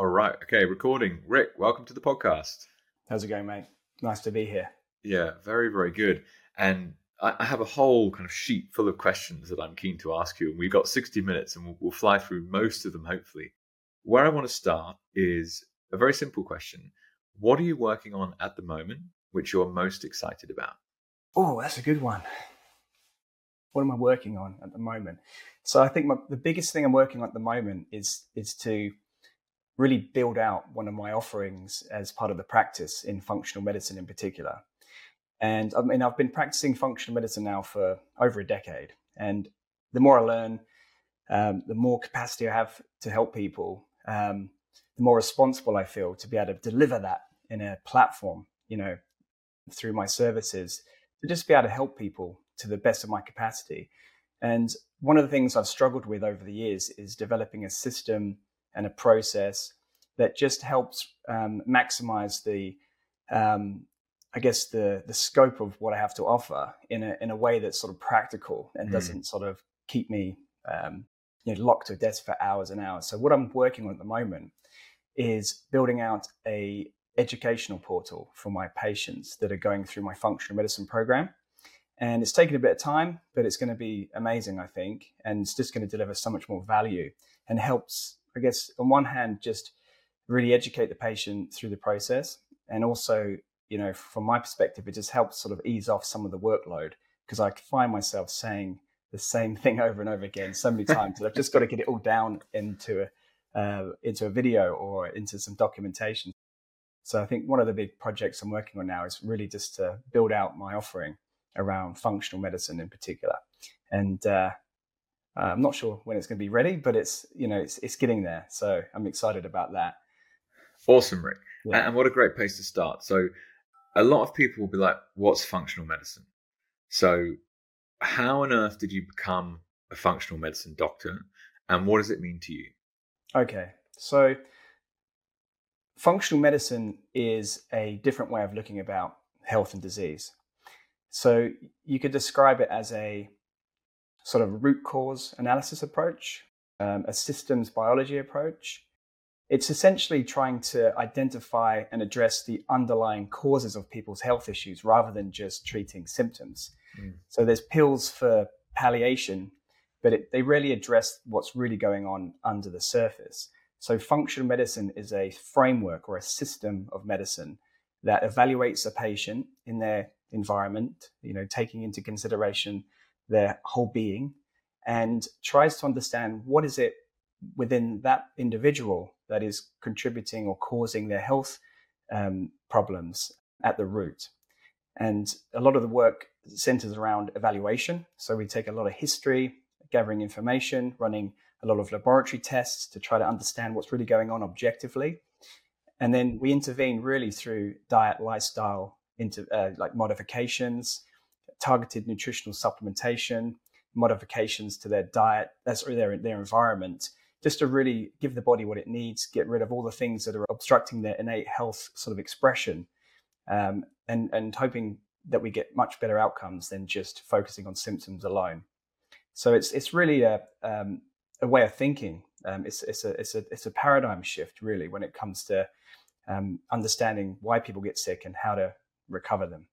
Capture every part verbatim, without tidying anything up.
All right. Okay, recording. Rick, welcome to the podcast. How's it going, mate? Nice to be here. Yeah, very, very good. And I I have a whole kind of sheet full of questions that I'm keen to ask you. And we've got sixty minutes and we'll, we'll fly through most of them, hopefully. Where I want to start is a very simple question. What are you working on at the moment, which you're most excited about? Oh, that's a good one. What am I working on at the moment? So I think my, the biggest thing I'm working on at the moment is is to really build out one of my offerings as part of the practice in functional medicine in particular. And I mean, I've been practicing functional medicine now for over a decade. And the more I learn, um, the more capacity I have to help people, um, the more responsible I feel to be able to deliver that in a platform, you know, through my services, to just be able to help people to the best of my capacity. And one of the things I've struggled with over the years is developing a system and a process that just helps um, maximize the, um, I guess, the the scope of what I have to offer in a in a way that's sort of practical and Mm. doesn't sort of keep me, um, you know, locked to a desk for hours and hours. So what I'm working on at the moment is building out a educational portal for my patients that are going through my functional medicine program. And it's taken a bit of time, but it's going to be amazing, I think. And it's just going to deliver so much more value and helps, I guess, on one hand, just really educate the patient through the process. And also, you know, from my perspective, it just helps sort of ease off some of the workload because I find myself saying the same thing over and over again so many times that I've just got to get it all down into a, uh, into a video or into some documentation. So I think one of the big projects I'm working on now is really just to build out my offering around functional medicine in particular. And uh, I'm not sure when it's going to be ready, but it's, you know, it's it's getting there. So I'm excited about that. Awesome, Rick. Yeah. And what a great place to start. So a lot of people will be like, what's functional medicine? So how on earth did you become a functional medicine doctor? And what does it mean to you? Okay. So functional medicine is a different way of looking about health and disease. So you could describe it as a sort of root cause analysis approach, um, a systems biology approach. It's essentially trying to identify and address the underlying causes of people's health issues rather than just treating symptoms. Mm. So there's pills for palliation, but it, they rarely address what's really going on under the surface. So functional medicine is a framework or a system of medicine that evaluates a patient in their environment, you know, taking into consideration their whole being, and tries to understand what is it within that individual that is contributing or causing their health um, problems at the root. And a lot of the work centers around evaluation. So we take a lot of history, gathering information, running a lot of laboratory tests to try to understand what's really going on objectively. And then we intervene really through diet, lifestyle, into uh, like modifications, targeted nutritional supplementation, modifications to their diet, that's or their their environment, just to really give the body what it needs, get rid of all the things that are obstructing their innate health sort of expression, um, and and hoping that we get much better outcomes than just focusing on symptoms alone. So it's it's really a um, a way of thinking. Um, it's it's a it's a it's a paradigm shift really when it comes to um, understanding why people get sick and how to recover them.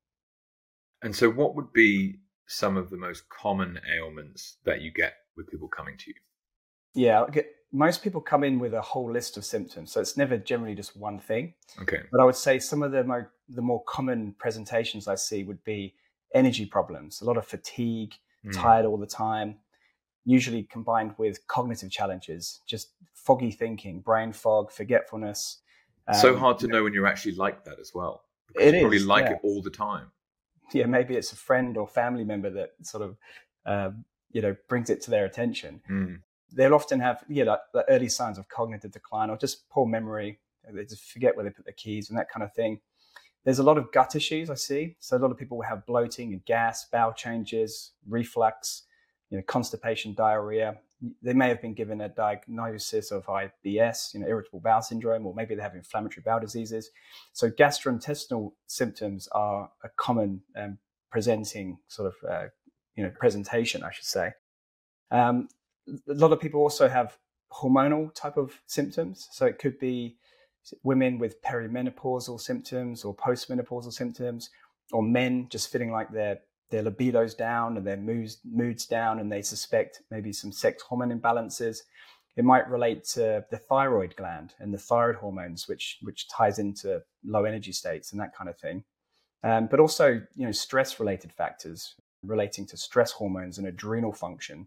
And so what would be some of the most common ailments that you get with people coming to you? Yeah, most people come in with a whole list of symptoms. So it's never generally just one thing. Okay. But I would say some of the more, the more common presentations I see would be energy problems, a lot of fatigue, mm. tired all the time, usually combined with cognitive challenges, just foggy thinking, brain fog, forgetfulness. So um, hard to you know, know when you're actually like that as well. Because it you probably is, like yeah. it all the time. Yeah, maybe it's a friend or family member that sort of, um, you know, brings it to their attention. Mm. They'll often have, yeah, like the early signs of cognitive decline or just poor memory. They just forget where they put their keys and that kind of thing. There's a lot of gut issues I see. So a lot of people will have bloating and gas, bowel changes, reflux, you know, constipation, diarrhea. They may have been given a diagnosis of I B S, you know, irritable bowel syndrome, or maybe they have inflammatory bowel diseases. So gastrointestinal symptoms are a common um, presenting sort of, uh, you know, presentation, I should say. Um, a lot of people also have hormonal type of symptoms. So it could be women with perimenopausal symptoms or postmenopausal symptoms, or men just feeling like their their libido's down and their moods moods down, and they suspect maybe some sex hormone imbalances. It might relate to the thyroid gland and the thyroid hormones, which which ties into low energy states and that kind of thing. Um, but also, you know, stress related factors relating to stress hormones and adrenal function.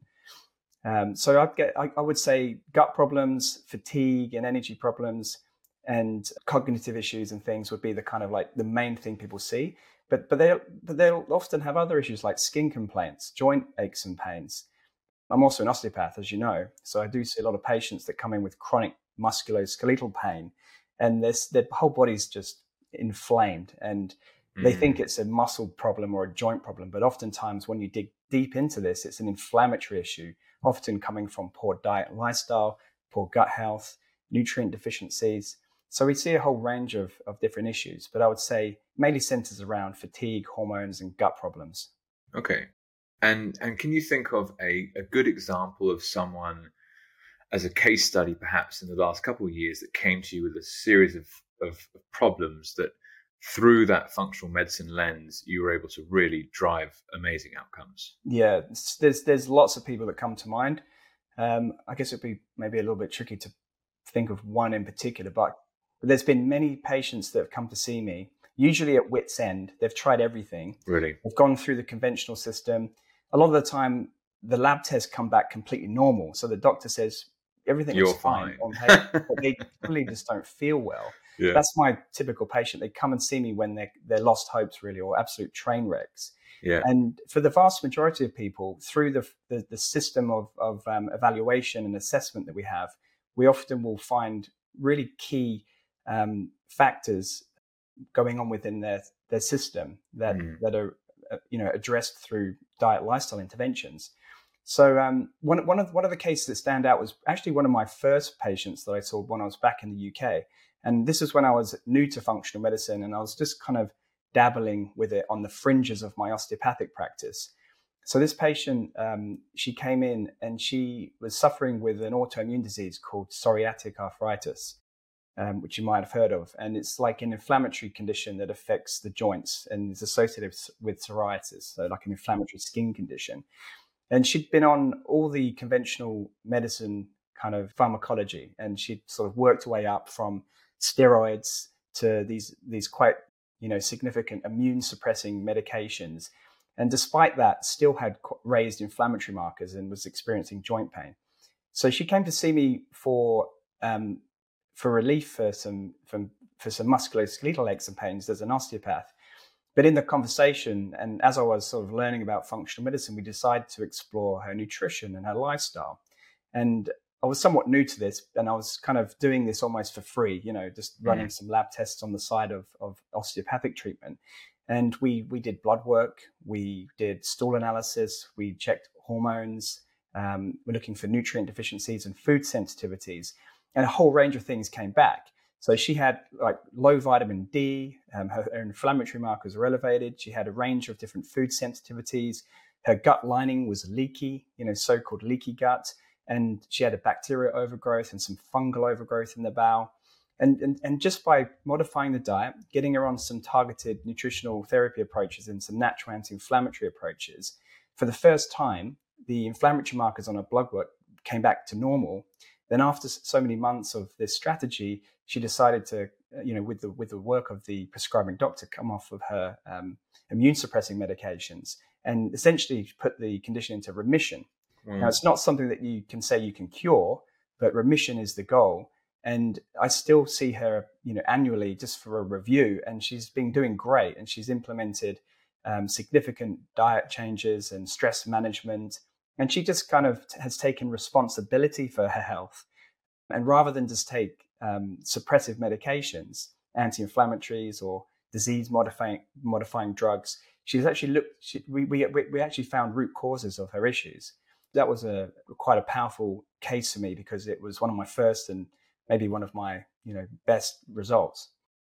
Um, so I'd get, I, I would say gut problems, fatigue and energy problems, and cognitive issues and things would be the kind of like the main thing people see. But but they but they'll often have other issues like skin complaints, joint aches and pains. I'm also an osteopath, as you know, so I do see a lot of patients that come in with chronic musculoskeletal pain, and this their whole body's just inflamed, and they mm. think it's a muscle problem or a joint problem. But oftentimes, when you dig deep into this, it's an inflammatory issue, often coming from poor diet and lifestyle, poor gut health, nutrient deficiencies. So we see a whole range of, of different issues, but I would say mainly centers around fatigue, hormones, and gut problems. Okay. And and can you think of a, a good example of someone as a case study, perhaps in the last couple of years, that came to you with a series of, of problems that through that functional medicine lens, you were able to really drive amazing outcomes? Yeah, there's there's lots of people that come to mind. Um, I guess it'd be maybe a little bit tricky to think of one in particular, but But there's been many patients that have come to see me, usually at wit's end. They've tried everything. Really? They've gone through the conventional system. A lot of the time, the lab tests come back completely normal. So the doctor says everything You're looks fine, fine. on paper, but they really just don't feel well. Yeah. That's my typical patient. They come and see me when they're, they're lost hopes, really, or absolute train wrecks. Yeah. And for the vast majority of people, through the the, the system of, of um, evaluation and assessment that we have, we often will find really key Um, factors going on within their their system that mm. that are uh, you know addressed through diet lifestyle interventions. So um, one one of one of the cases that stand out was actually one of my first patients that I saw when I was back in the U K, and this is when I was new to functional medicine, and I was just kind of dabbling with it on the fringes of my osteopathic practice. So this patient, um, she came in and she was suffering with an autoimmune disease called psoriatic arthritis. Um, which you might have heard of. And it's like an inflammatory condition that affects the joints and is associated with psoriasis, so like an inflammatory skin condition. And she'd been on all the conventional medicine kind of pharmacology, and she'd sort of worked her way up from steroids to these these quite, you know, significant immune suppressing medications. And despite that, still had raised inflammatory markers and was experiencing joint pain. So she came to see me for um, for relief for some from for some musculoskeletal aches and pains as an osteopath. But in the conversation, and as I was sort of learning about functional medicine, we decided to explore her nutrition and her lifestyle. And I was somewhat new to this, and I was kind of doing this almost for free, you know, just running mm. some lab tests on the side of, of osteopathic treatment. And we we did blood work, we did stool analysis, we checked hormones, um, we're looking for nutrient deficiencies and food sensitivities, and a whole range of things came back. So she had like low vitamin D, um, her, her inflammatory markers were elevated. She had a range of different food sensitivities. Her gut lining was leaky, you know, so-called leaky gut. And she had a bacterial overgrowth and some fungal overgrowth in the bowel. And, and, and just by modifying the diet, getting her on some targeted nutritional therapy approaches and some natural anti-inflammatory approaches, for the first time, the inflammatory markers on her blood work came back to normal. Then after so many months of this strategy, she decided to, you know, with the with the work of the prescribing doctor, come off of her um, immune suppressing medications and essentially put the condition into remission. Mm. Now, it's not something that you can say you can cure, but remission is the goal. And I still see her, you know, annually just for a review, and she's been doing great. And she's implemented um, significant diet changes and stress management. And she just kind of has taken responsibility for her health. And rather than just take um, suppressive medications, anti-inflammatories or disease modifying modifying drugs, she's actually looked. She, we we we actually found root causes of her issues. That was a quite a powerful case for me because it was one of my first and maybe one of my, you know, best results.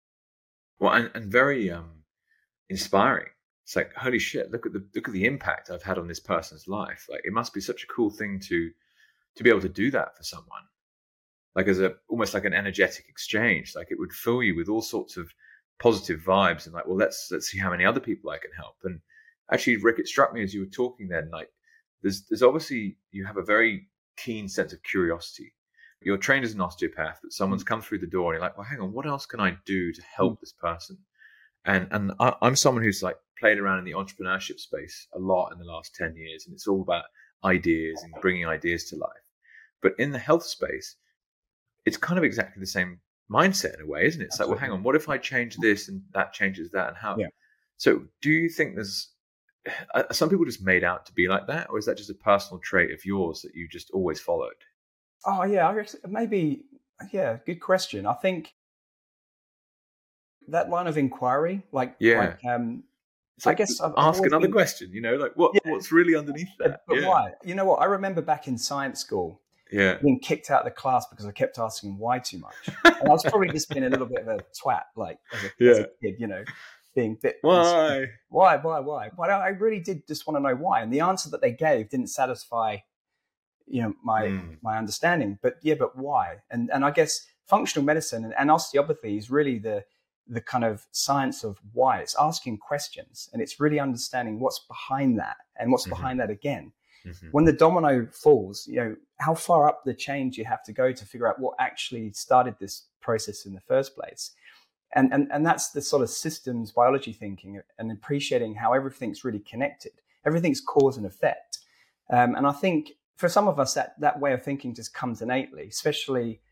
Well, and, and very um, inspiring. It's like, holy shit, look at the look at the impact I've had on this person's life. Like, it must be such a cool thing to to be able to do that for someone. like as a almost like an energetic exchange. Like it would fill you with all sorts of positive vibes and like, well, let's let's see how many other people I can help. And actually, Rick, it struck me as you were talking then, like there's there's obviously you have a very keen sense of curiosity. You're trained as an osteopath, but someone's come through the door and you're like, well, hang on, what else can I do to help this person? And and I, I'm someone who's like played around in the entrepreneurship space a lot in the last ten years, and it's all about ideas and bringing ideas to life. But in the health space, it's kind of exactly the same mindset in a way, isn't it? It's Absolutely. Like, well, hang on, what if I change this and that changes that, and how? Yeah. So, do you think there's are some people just made out to be like that, or is that just a personal trait of yours that you just always followed? Oh yeah, I guess maybe. Yeah, good question. I think that line of inquiry, like, yeah. like um, like, I guess I've, ask I've another been, question. You know, like what yeah, what's really underneath that? But yeah. why? You know what? I remember back in science school, yeah, being kicked out of the class because I kept asking why too much, and I was probably just being a little bit of a twat, like as a, yeah. as a kid, you know, being bit why, why, why, why. But I really did just want to know why, and the answer that they gave didn't satisfy, you know, my mm. my understanding. But yeah, but why? And and I guess functional medicine and, and osteopathy is really the the kind of science of why. It's asking questions, and it's really understanding what's behind that and what's mm-hmm. behind that again. Mm-hmm. When the domino falls, you know, how far up the chain do you have to go to figure out what actually started this process in the first place? And and and that's the sort of systems biology thinking and appreciating how everything's really connected. Everything's cause and effect. Um, and I think for some of us, that, that way of thinking just comes innately, especially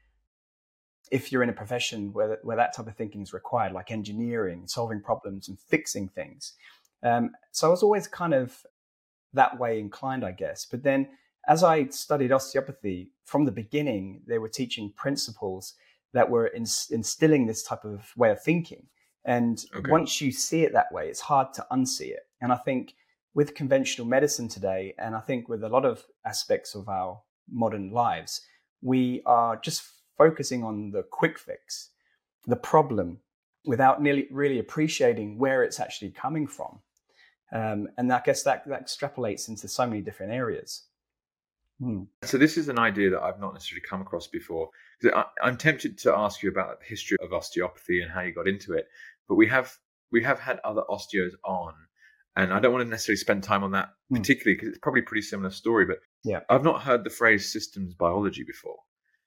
if you're in a profession where, where that type of thinking is required, like engineering, solving problems and fixing things. Um, so I was always kind of that way inclined, I guess. But then as I studied osteopathy, from the beginning, they were teaching principles that were ins- instilling this type of way of thinking. And okay. once you see it that way, it's hard to unsee it. And I think with conventional medicine today, and I think with a lot of aspects of our modern lives, we are just focusing on the quick fix, the problem, without nearly really appreciating where it's actually coming from. Um, and I guess that, that extrapolates into so many different areas. Hmm. So this is an idea that I've not necessarily come across before. I, I'm tempted to ask you about the history of osteopathy and how you got into it, but we have we have had other osteos on, and I don't want to necessarily spend time on that hmm. particularly because it's probably a pretty similar story. But yeah. I've not heard the phrase systems biology before.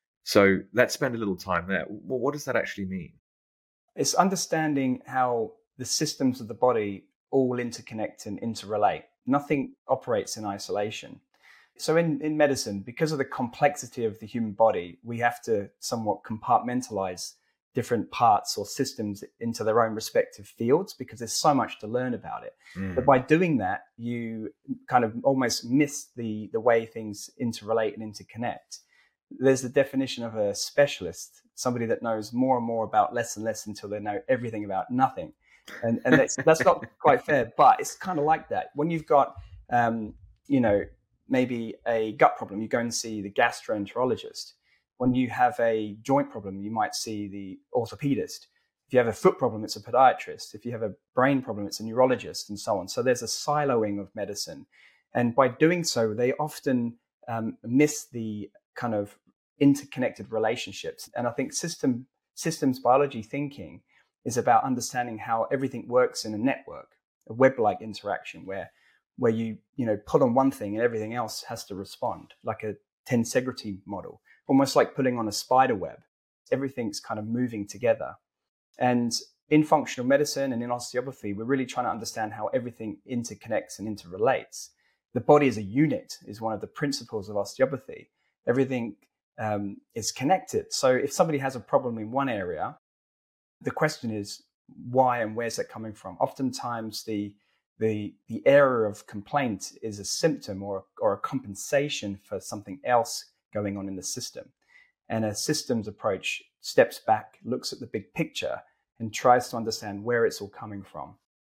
So let's spend a little time there. Well, what does that actually mean? It's understanding how the systems of the body all interconnect and interrelate. Nothing operates in isolation. So in, in medicine, because of the complexity of the human body, we have to somewhat compartmentalize different parts or systems into their own respective fields because there's so much to learn about it. Mm. But by doing that, you kind of almost miss the, the way things interrelate and interconnect. There's the definition of a specialist, somebody that knows more and more about less and less until they know everything about nothing. And, and that's, that's not quite fair, but it's kind of like that. When you've got, um, you know, maybe a gut problem, you go and see the gastroenterologist. When you have a joint problem, you might see the orthopedist. If you have a foot problem, it's a podiatrist. If you have a brain problem, it's a neurologist, and so on. So there's a siloing of medicine. And by doing so, they often um, miss the kind of interconnected relationships. And I think system systems biology thinking is about understanding how everything works in a network, a web-like interaction where where you, you know, pull on one thing and everything else has to respond, like a tensegrity model, almost like putting on a spider web. Everything's kind of moving together. And in functional medicine and in osteopathy, we're really trying to understand how everything interconnects and interrelates. The body as a unit is one of the principles of osteopathy. Everything um, is connected. So if somebody has a problem in one area, the question is why and where's that coming from? Oftentimes the The, the area of complaint is a symptom or, or a compensation for something else going on in the system. And a systems approach steps back, looks at the big picture, and tries to understand where it's all coming from.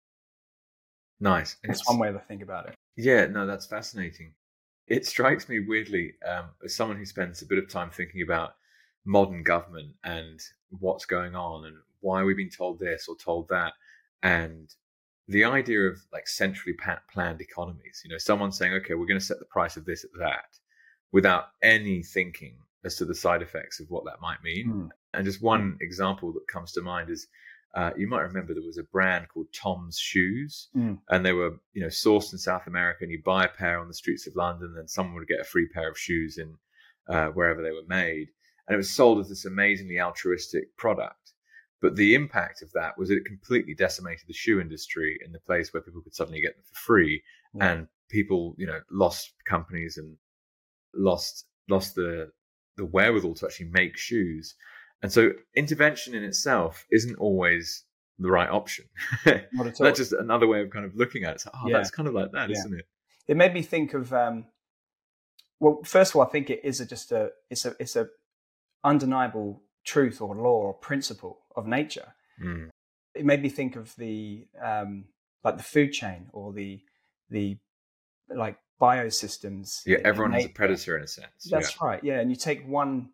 Nice. That's it's, one way to think about it. Yeah, no, that's fascinating. It strikes me weirdly, um, as someone who spends a bit of time thinking about modern government and what's going on and why we've been told this or told that, and the idea of like centrally planned economies, you know, someone saying, okay, we're going to set the price of this at that without any thinking as to the side effects of what that might mean. Mm. And just one example that comes to mind is, uh, you might remember there was a brand called Tom's Shoes, Mm. and they were, you know, sourced in South America, and you buy a pair on the streets of London, and someone would get a free pair of shoes in uh, wherever they were made. And it was sold as this amazingly altruistic product. But the impact of that was that it completely decimated the shoe industry in the place where people could suddenly get them for free. Yeah. And people, you know, lost companies and lost lost the the wherewithal to actually make shoes. And so intervention in itself isn't always the right option. Not at all. That's just another way of kind of looking at it. It's like, oh, yeah. that's kind of like that, yeah. isn't it? It made me think of, um, well, first of all, I think it is a, just a, it's a, it's a undeniable truth or law or principle of nature. Mm. It made me think of the, um, like the food chain or the, the like biosystems. Yeah, everyone has a predator in a sense. That's yeah. right. Yeah. And you take one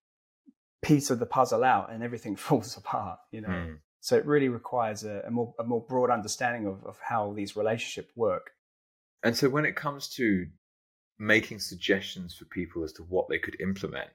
piece of the puzzle out and everything falls apart, you know. Mm. So it really requires a, a more a more broad understanding of, of how these relationships work. And so when it comes to making suggestions for people as to what they could implement,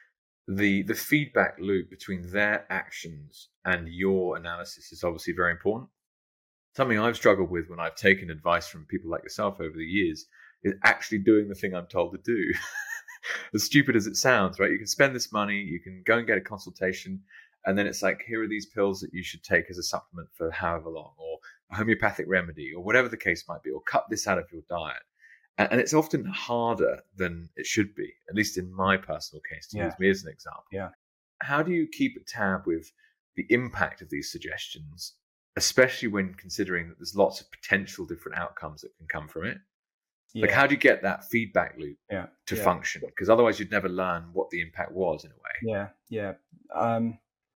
the the feedback loop between their actions and your analysis is obviously very important. Something I've struggled with when I've taken advice from people like yourself over the years is actually doing the thing I'm told to do. As stupid as it sounds, right? You can spend this money, you can go and get a consultation, and then it's like, here are these pills that you should take as a supplement for however long, or a homeopathic remedy, or whatever the case might be, or cut this out of your diet. And, and it's often harder than it should be, at least in my personal case, to yeah. use me as an example. Yeah. How do you keep a tab with the impact of these suggestions, especially when considering that there's lots of potential different outcomes that can come from it? Yeah. Like, how do you get that feedback loop yeah. to yeah. function? Because otherwise you'd never learn what the impact was in a way. Yeah, yeah. Um,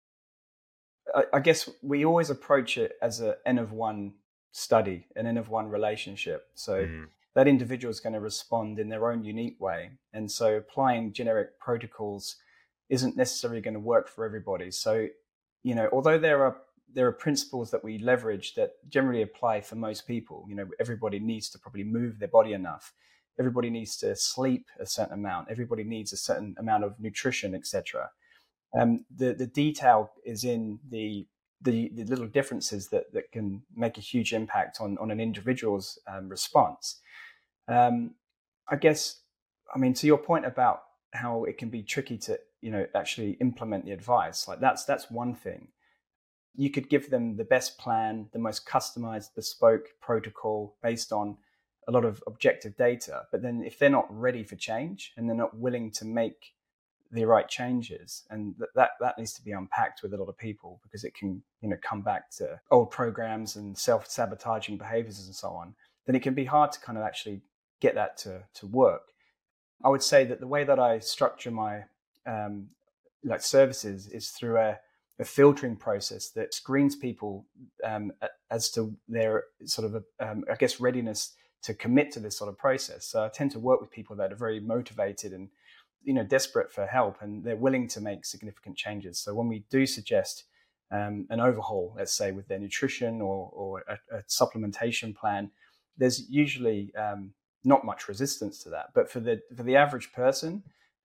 I, I guess we always approach it as an N of one study, an N of one relationship. So mm. that individual is going to respond in their own unique way. And so applying generic protocols isn't necessarily going to work for everybody. So, you know, although there are there are principles that we leverage that generally apply for most people. You know, everybody needs to probably move their body enough. Everybody needs to sleep a certain amount. Everybody needs a certain amount of nutrition, et cetera. Um, the the detail is in the the, the little differences that, that can make a huge impact on, on an individual's um, response. Um, I guess, I mean, to your point about how it can be tricky to, you know, actually implement the advice, like that's that's one thing. You could give them the best plan, the most customized, bespoke protocol based on a lot of objective data. But then if they're not ready for change and they're not willing to make the right changes, and th- that that needs to be unpacked with a lot of people, because it can, you know, come back to old programs and self-sabotaging behaviors and so on, then it can be hard to kind of actually get that to, to work. I would say that the way that I structure my um, like services is through a a filtering process that screens people um, as to their sort of, a, um, I guess, readiness to commit to this sort of process. So I tend to work with people that are very motivated and, you know, desperate for help, and they're willing to make significant changes. So when we do suggest um, an overhaul, let's say with their nutrition or, or a, a supplementation plan, there's usually um, not much resistance to that. But for the for the average person,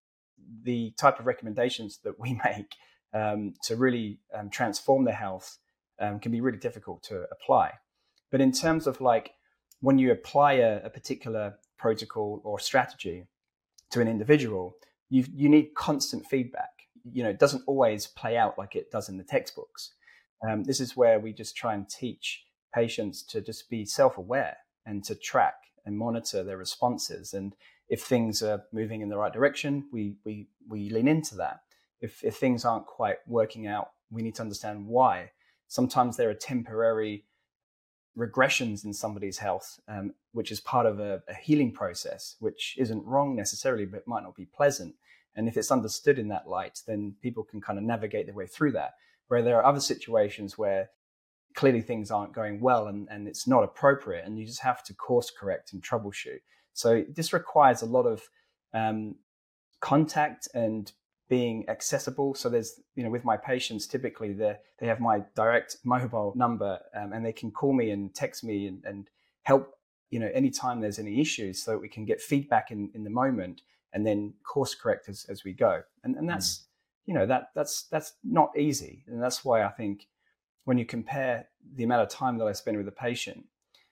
the type of recommendations that we make Um, to really um, transform their health um, can be really difficult to apply. But in terms of like when you apply a, a particular protocol or strategy to an individual, you you need constant feedback. You know, it doesn't always play out like it does in the textbooks. Um, this is where we just try and teach patients to just be self-aware and to track and monitor their responses. And if things are moving in the right direction, we we we lean into that. If, if things aren't quite working out, we need to understand why. Sometimes there are temporary regressions in somebody's health, um, which is part of a, a healing process, which isn't wrong necessarily, but might not be pleasant. And if it's understood in that light, then people can kind of navigate their way through that. Where there are other situations where clearly things aren't going well and, and it's not appropriate, and you just have to course correct and troubleshoot. So this requires a lot of um, contact and being accessible. So there's, you know, with my patients, typically they they have my direct mobile number um, and they can call me and text me and, and help, you know, anytime there's any issues, so that we can get feedback in, in the moment and then course correct as, as we go. And and that's mm. you know that that's that's not easy, and that's why I think when you compare the amount of time that I spend with a patient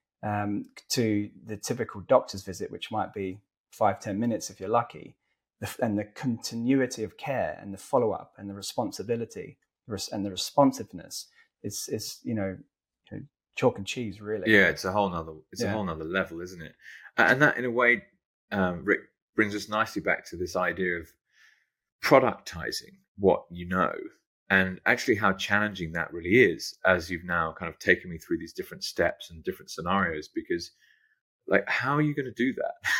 um, to the typical doctor's visit, which might be five ten minutes if you're lucky, the, and the continuity of care and the follow up and the responsibility and the responsiveness, it's it's you know, you know chalk and cheese, really. Yeah, it's a whole nother it's yeah. a whole nother level, isn't it? And that, in a way, um, Rick, brings us nicely back to this idea of productizing what you know, and actually how challenging that really is, as you've now kind of taken me through these different steps and different scenarios. Because, like, how are you going to do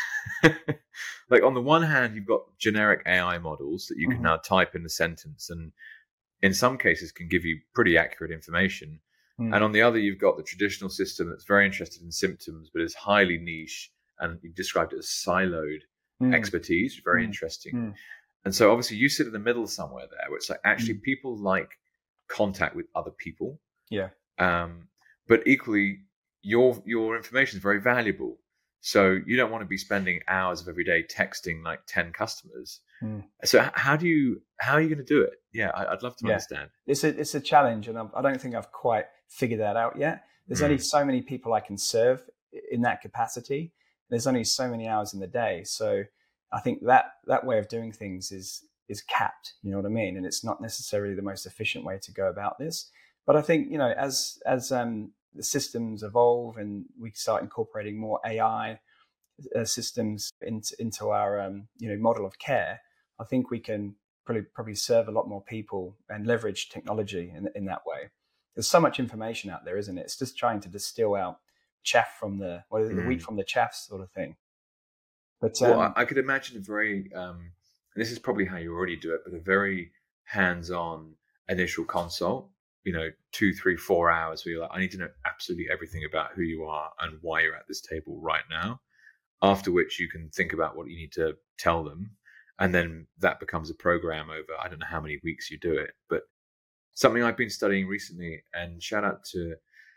that? Like, on the one hand, you've got generic A I models that you can mm-hmm. now type in the sentence, and in some cases can give you pretty accurate information. Mm. And on the other, you've got the traditional system that's very interested in symptoms, but is highly niche, and you described it as siloed mm. expertise, very mm. interesting. Mm. And so obviously you sit in the middle somewhere there, where it's like, actually mm. people like contact with other people. Yeah. Um, but equally, your your information is very valuable. So you don't want to be spending hours of every day texting like ten customers. Mm. So how do you, how are you going to do it? Yeah, I, I'd love to yeah. understand. It's a, it's a challenge, and I don't think I've quite figured that out yet. There's mm. only so many people I can serve in that capacity. There's only so many hours in the day. So I think that that way of doing things is is capped, you know what I mean? And it's not necessarily the most efficient way to go about this. But I think, you know, as as um, the systems evolve and we start incorporating more A I uh, systems into into our um, you know model of care, I think we can probably probably serve a lot more people and leverage technology in in that way. There's so much information out there, isn't it? It's just trying to distill out chaff from the, what is it, the mm. wheat from the chaff sort of thing. But um, well, I could imagine a very, um, and this is probably how you already do it, but a very hands-on initial consult, you know, two, three, four hours where you're like, I need to know absolutely everything about who you are and why you're at this table right now. After which you can think about what you need to tell them. And then that becomes a program over, I don't know how many weeks you do it, but something I've been studying recently, and shout out to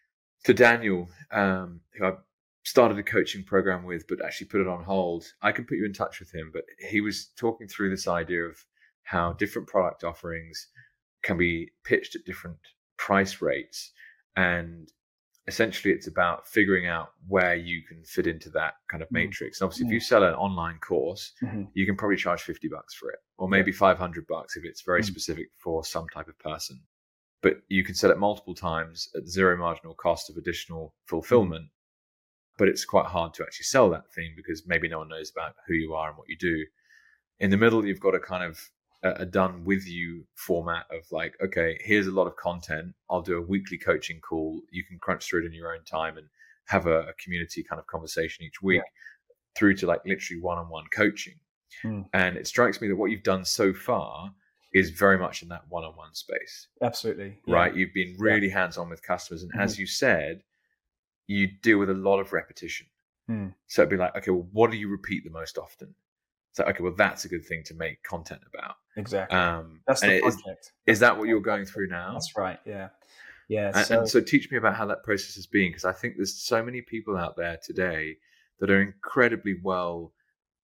to Daniel, um, who I started a coaching program with, but actually put it on hold. I can put you in touch with him, but he was talking through this idea of how different product offerings can be pitched at different price rates. And essentially it's about figuring out where you can fit into that kind of matrix. And obviously, mm-hmm. if you sell an online course, mm-hmm. you can probably charge fifty bucks for it, or maybe yeah. five hundred bucks if it's very mm-hmm. specific for some type of person. But you can sell it multiple times at zero marginal cost of additional fulfillment. Mm-hmm. But it's quite hard to actually sell that thing because maybe no one knows about who you are and what you do. In the middle, you've got a kind of a done with you format of like, okay, here's a lot of content. I'll do a weekly coaching call. You can crunch through it in your own time and have a, a community kind of conversation each week, yeah. through to like literally one-on-one coaching. Mm. And it strikes me that what you've done so far is very much in that one-on-one space. Absolutely. Yeah. Right. You've been really yeah. hands-on with customers. And mm-hmm. as you said, you deal with a lot of repetition. Mm. So it'd be like, okay, well, what do you repeat the most often? So, okay, well, that's a good thing to make content about. Exactly. Um, that's the is, project. Is that what you're going through now? That's right. Yeah. Yeah. And so, and so teach me about how that process has been, because I think there's so many people out there today that are incredibly well,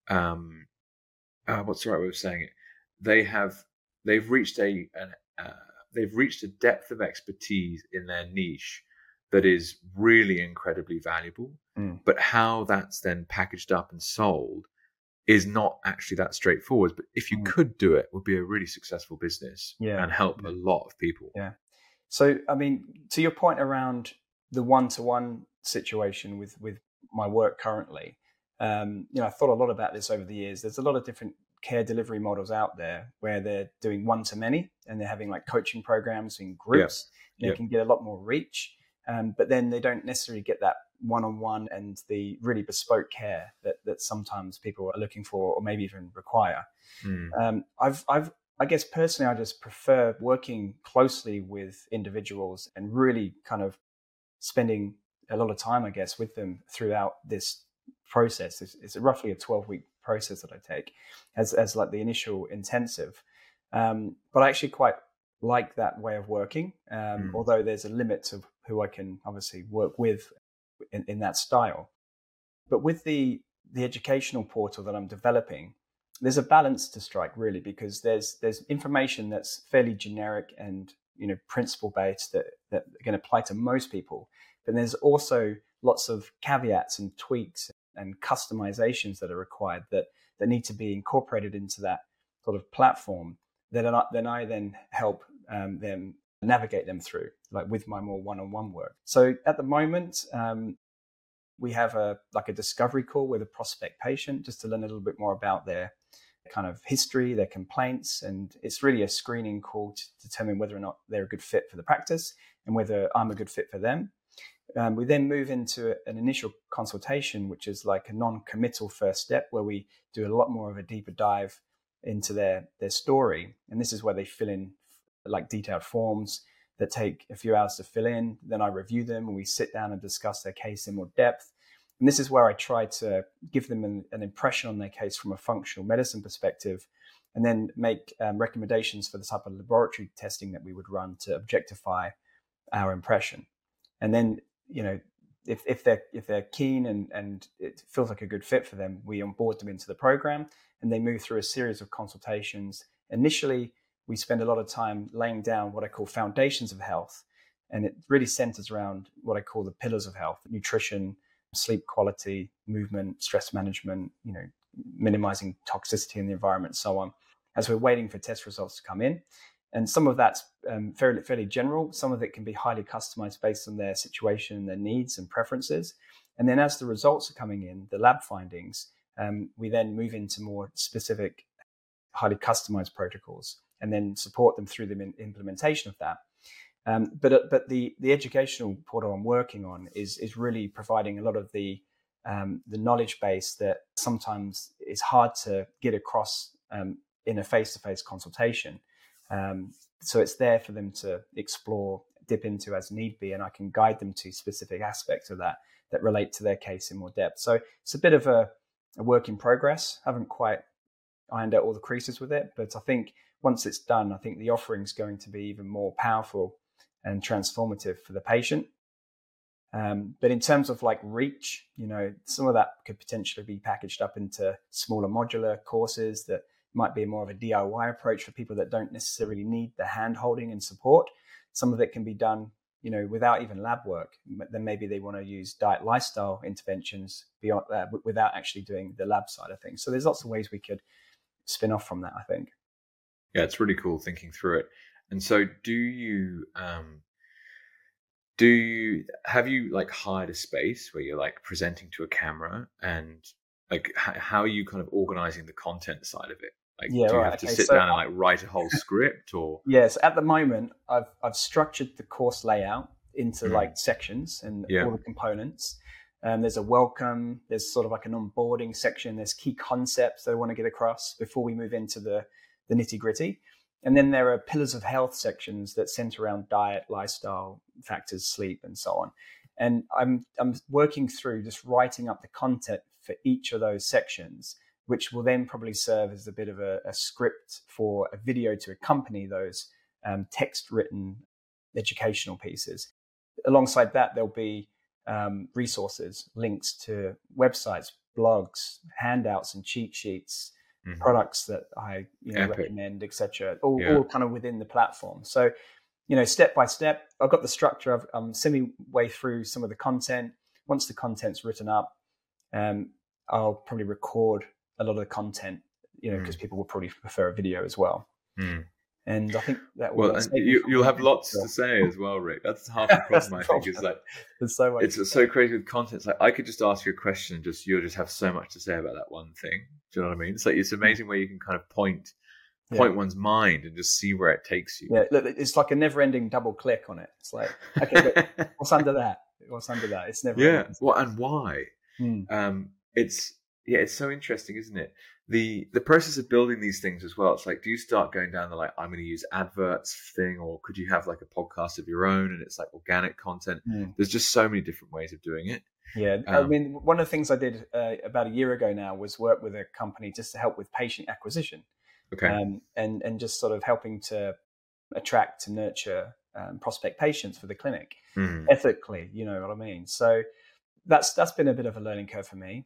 um, uh, what's the right way of saying it? They have, they've reached a, an, uh, they've reached a depth of expertise in their niche that is really incredibly valuable. Mm. But how that's then packaged up and sold is not actually that straightforward. But if you mm. could do it, it would be a really successful business yeah. and help yeah. a lot of people. Yeah. So, I mean, to your point around the one-to-one situation with, with my work currently, um, you know, I thought a lot about this over the years. There's a lot of different care delivery models out there where they're doing one-to-many and they're having like coaching programs in groups. Yep. They yep. can get a lot more reach, um, but then they don't necessarily get that one-on-one and the really bespoke care that that sometimes people are looking for or maybe even require. Mm. Um, I've, I've, I guess personally, I just prefer working closely with individuals and really kind of spending a lot of time, I guess, with them throughout this process. It's, it's roughly a twelve-week process that I take as as like the initial intensive. Um, but I actually quite like that way of working, um, mm. although there's a limit to who I can obviously work with in, in that style. But with the the educational portal that I'm developing, there's a balance to strike, really, because there's there's information that's fairly generic and, you know, principle based that that can apply to most people, but there's also lots of caveats and tweaks and customizations that are required that that need to be incorporated into that sort of platform that are not, then I then help um, them navigate them through, like with my more one-on-one work. So at the moment, um, we have a like a discovery call with a prospect patient just to learn a little bit more about their kind of history, their complaints, and it's really a screening call to determine whether or not they're a good fit for the practice and whether I'm a good fit for them. Um, we then move into an initial consultation, which is like a non-committal first step where we do a lot more of a deeper dive into their their story, and this is where they fill in like detailed forms that take a few hours to fill in. Then I review them and we sit down and discuss their case in more depth. And this is where I try to give them an, an impression on their case from a functional medicine perspective, and then make um, recommendations for the type of laboratory testing that we would run to objectify our impression. And then, you know, if, if they're if they're keen and, and it feels like a good fit for them, we onboard them into the program and they move through a series of consultations. Initially, we spend a lot of time laying down what I call foundations of health. And it really centers around what I call the pillars of health: nutrition, sleep quality, movement, stress management, you know, minimizing toxicity in the environment, so on, as we're waiting for test results to come in. And some of that's um, fairly, fairly general. Some of it can be highly customized based on their situation, their needs and preferences. And then as the results are coming in, the lab findings, um, we then move into more specific, highly customized protocols and then support them through the implementation of that. Um, but but the the educational portal I'm working on is is really providing a lot of the um, the knowledge base that sometimes is hard to get across um, in a face-to-face consultation. Um, so it's there for them to explore, dip into as need be, and I can guide them to specific aspects of that that relate to their case in more depth. So it's a bit of a, a work in progress. I haven't quite ironed out all the creases with it, but I think once it's done, I think the offering is going to be even more powerful and transformative for the patient. Um, but in terms of like reach, you know, some of that could potentially be packaged up into smaller modular courses that might be more of a D I Y approach for people that don't necessarily need the hand holding and support. Some of it can be done, you know, without even lab work. Then maybe they want to use diet lifestyle interventions beyond that without actually doing the lab side of things. So there's lots of ways we could spin off from that, I think. Yeah, it's really cool thinking through it. And so do you, um, do you, have you like hired a space where you're like presenting to a camera, and like h- how are you kind of organizing the content side of it? Like, yeah, do you right. have to okay, sit so down and like write a whole script or? Yes, at the moment, I've I've structured the course layout into Mm. like sections and Yeah. all the components. Um, there's a welcome, there's sort of like an onboarding section, there's key concepts that I want to get across before we move into the, the nitty gritty. And then there are pillars of health sections that center around diet, lifestyle factors, sleep, and so on. And I'm I'm working through just writing up the content for each of those sections, which will then probably serve as a bit of a, a script for a video to accompany those um, text-written educational pieces. Alongside that, there'll be um, resources, links to websites, blogs, handouts and cheat sheets, mm-hmm. products that I you know, recommend, et cetera, all, yeah. all kind of within the platform. So, you know, step by step, I've got the structure. I've, I'm semi-way through some of the content. Once the content's written up, um, I'll probably record a lot of the content, you know, because mm. people will probably prefer a video as well. Mm. And I think that will. Well, and you, you'll have lots to say as well, Rick. That's half the problem, I think, is like There's so much it's so crazy with content. It's like I could just ask you a question and just you'll just have so much to say about that one thing. Do you know what I mean? It's like it's amazing where you can kind of point point yeah. one's mind and just see where it takes you. Yeah, look, it's like a never-ending double click on it. It's like, okay, but what's under that? What's under that? It's never. Yeah. Well, and why? Hmm. Um, it's yeah, it's so interesting, isn't it? The the process of building these things as well. It's like, do you start going down the like, I'm going to use adverts thing, or could you have like a podcast of your own and it's like organic content? Mm. There's just so many different ways of doing it. Yeah. Um, I mean, one of the things I did uh, about a year ago now was work with a company just to help with patient acquisition. Okay. Um, and, and just sort of helping to attract and nurture um, prospect patients for the clinic mm. ethically, you know what I mean? So that's that's been a bit of a learning curve for me.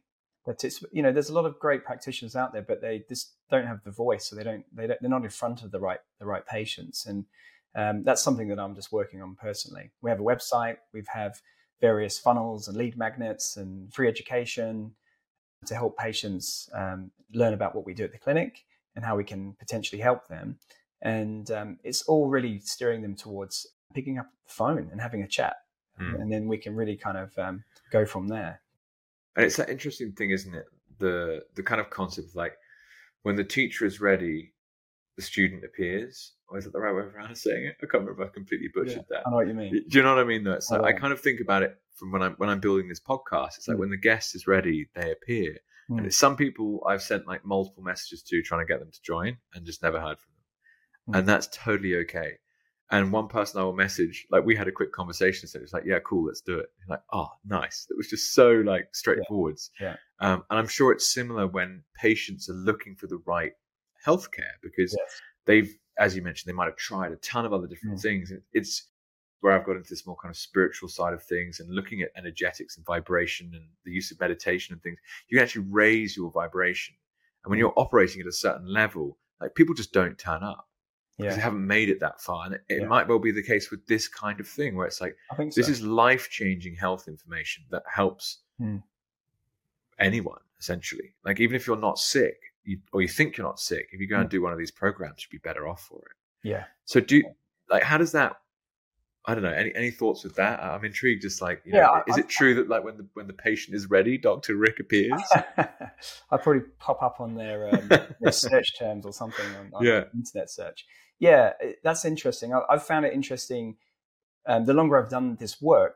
That it's, you know, there's a lot of great practitioners out there, but they just don't have the voice, so they don't, they don't, they're not in front of the right, the right patients. And um, that's something that I'm just working on personally. We have a website, we have various funnels and lead magnets and free education to help patients um, learn about what we do at the clinic and how we can potentially help them. And um, it's all really steering them towards picking up the phone and having a chat. Mm. And then we can really kind of um, go from there. And it's that interesting thing, isn't it? The the kind of concept of like when the teacher is ready, the student appears. Or is that the right way around saying it? I can't remember. I completely butchered yeah, that. I know what you mean. Do you know what I mean? Though, so I, I kind of think about it from when I'm when I'm building this podcast. It's like mm. when the guest is ready, they appear. Mm. And it's some people I've sent like multiple messages to, trying to get them to join, and just never heard from them. Mm. And that's totally okay. And one person I will message, like we had a quick conversation, so it was like, yeah, cool, let's do it. Like, oh, nice. It was just so like straightforward. Yeah. yeah. Um, and I'm sure it's similar when patients are looking for the right healthcare, because yes. they've, as you mentioned, they might have tried a ton of other different mm. things. It's where I've got into this more kind of spiritual side of things and looking at energetics and vibration and the use of meditation and things. You can actually raise your vibration. And when mm. you're operating at a certain level, like people just don't turn up. Because yeah. they haven't made it that far. And it, it yeah. might well be the case with this kind of thing where it's like, I think this so. is life-changing health information that helps hmm. anyone, essentially. Like, even if you're not sick, you, or you think you're not sick, if you go and do one of these programs, you'd be better off for it. Yeah. So do you, like, how does that, I don't know, any any thoughts with that? I'm intrigued, just like, you know, yeah, I, is I, it true that like when the when the patient is ready, Doctor Rick appears? I'd probably pop up on their, um, their search terms or something on, on yeah. internet search. Yeah, that's interesting. I, I've found it interesting. Um, the longer I've done this work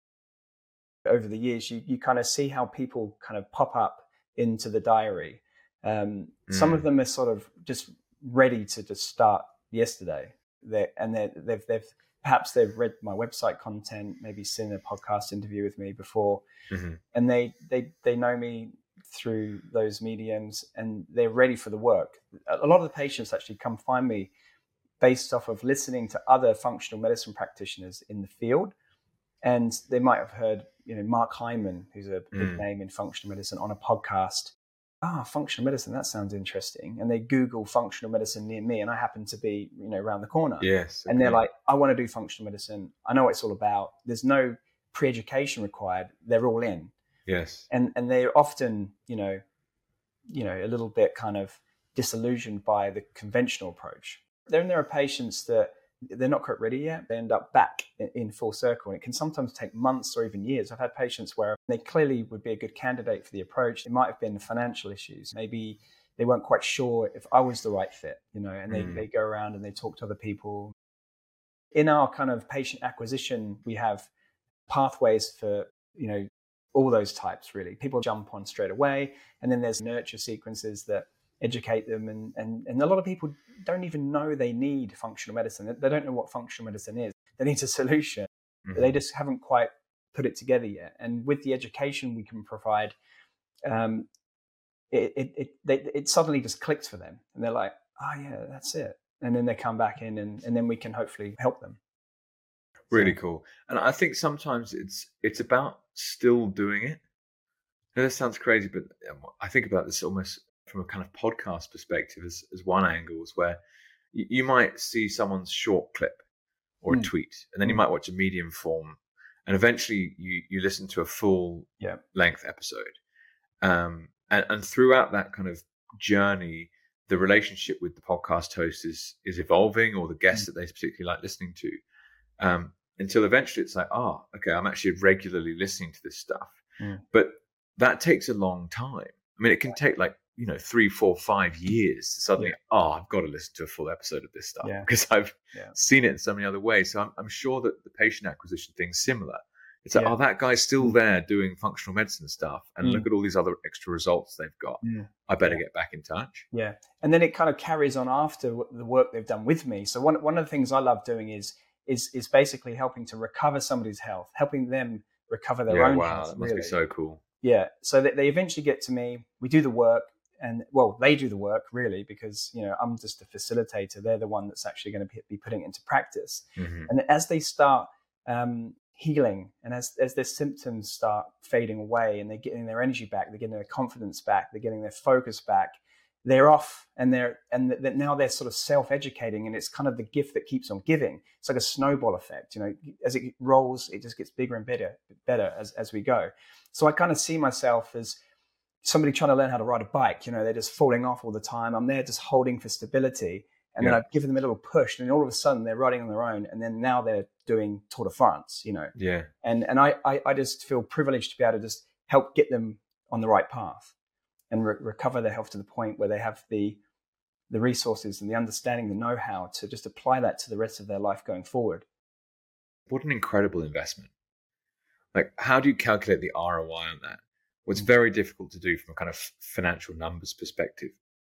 over the years, you, you kind of see how people kind of pop up into the diary. Um, mm. Some of them are sort of just ready to just start yesterday. They're, and they're, they've, they've perhaps they've read my website content, maybe seen a podcast interview with me before, mm-hmm. and they, they, they know me through those mediums and they're ready for the work. A lot of the patients actually come find me based off of listening to other functional medicine practitioners in the field. And they might have heard, you know, Mark Hyman, who's a big mm. name in functional medicine, on a podcast. Ah, oh, functional medicine, that sounds interesting. And they Google functional medicine near me, and I happen to be, you know, around the corner. Yes. Okay. And they're like, I want to do functional medicine. I know what it's all about. There's no pre-education required. They're all in. Yes. And and they're often, you know, you know, a little bit kind of disillusioned by the conventional approach. Then there are patients that they're not quite ready yet. They end up back in, in full circle. And it can sometimes take months or even years. I've had patients where they clearly would be a good candidate for the approach. It might have been financial issues. Maybe they weren't quite sure if I was the right fit, you know, and they, mm. they go around and they talk to other people. In our kind of patient acquisition, we have pathways for, you know, all those types, really. People jump on straight away. And then there's nurture sequences that educate them. And, and, and a lot of people don't even know they need functional medicine. They don't know what functional medicine is. They need a solution. Mm-hmm. They just haven't quite put it together yet. And with the education we can provide, um, it, it, it, they, it suddenly just clicks for them. And they're like, oh yeah, that's it. And then they come back in and, and then we can hopefully help them. Really so, cool. And I think sometimes it's it's about still doing it. Now, this sounds crazy, but I think about this almost from a kind of podcast perspective as, as one angle, is where you, you might see someone's short clip or a mm. tweet, and then mm. you might watch a medium form, and eventually you, you listen to a full yeah. length episode. Um, and, and throughout that kind of journey, the relationship with the podcast host is, is evolving, or the guests mm. that they particularly like listening to. Um, until eventually it's like, oh, okay, I'm actually regularly listening to this stuff. Mm. But that takes a long time. I mean, it can take like, you know, three, four, five years to suddenly, yeah. oh, I've got to listen to a full episode of this stuff yeah. because I've yeah. seen it in so many other ways. So I'm, I'm sure that the patient acquisition thing's similar. It's like, yeah. oh, that guy's still there doing functional medicine stuff, and mm. look at all these other extra results they've got. Mm. I better yeah. get back in touch. Yeah. And then it kind of carries on after the work they've done with me. So one, one of the things I love doing is, is, is basically helping to recover somebody's health, helping them recover their yeah, own wow, health. That must really. be so cool. Yeah. So that they eventually get to me, we do the work, and well, they do the work really, because, you know, I'm just a facilitator. They're the one that's actually going to be putting it into practice. Mm-hmm. And as they start um, healing, and as as their symptoms start fading away and they're getting their energy back, they're getting their confidence back, they're getting their focus back, they're off, and they're and that now they're sort of self-educating, and it's kind of the gift that keeps on giving. It's like a snowball effect, you know. As it rolls, it just gets bigger and better, better as as we go. So I kind of see myself as somebody trying to learn how to ride a bike. You know, they're just falling off all the time. I'm there just holding for stability, and yeah. then I give them a little push, and then all of a sudden they're riding on their own, and then now they're doing Tour de France. You know, yeah. And and I I, I just feel privileged to be able to just help get them on the right path and re- recover their health to the point where they have the the resources and the understanding, the know-how to just apply that to the rest of their life going forward. What an incredible investment. Like, how do you calculate the R O I on that? Well, it's very difficult to do from a kind of financial numbers perspective.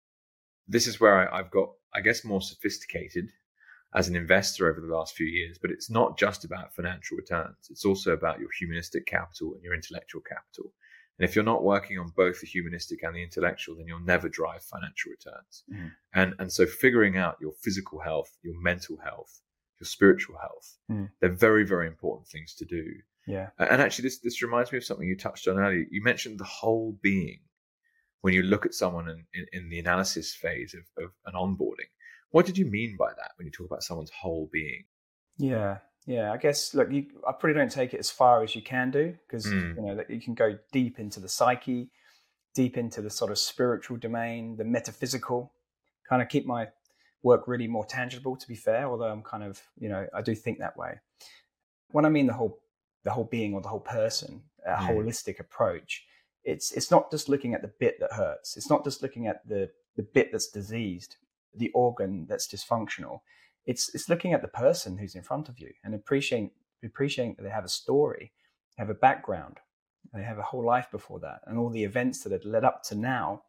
This is where I, I've got, I guess, more sophisticated as an investor over the last few years, but it's not just about financial returns. It's also about your humanistic capital and your intellectual capital. And if you're not working on both the humanistic and the intellectual, then you'll never drive financial returns. Mm. And and so figuring out your physical health, your mental health, your spiritual health, mm. they're very, very important things to do. Yeah. And actually, this this reminds me of something you touched on earlier. You mentioned the whole being when you look at someone in, in, in the analysis phase of, of an onboarding. What did you mean by that when you talk about someone's whole being? Yeah. Yeah, I guess, look, you, I probably don't take it as far as you can do, because, mm. you know, you can go deep into the psyche, deep into the sort of spiritual domain, the metaphysical, kind of keep my work really more tangible, to be fair, although I'm kind of, you know, I do think that way. When I mean the whole, the whole being or the whole person, a mm. holistic approach, it's it's not just looking at the bit that hurts. It's not just looking at the, the bit that's diseased, the organ that's dysfunctional. It's it's looking at the person who's in front of you and appreciating appreciating that they have a story, have a background, they have a whole life before that, and all the events that had led up to now,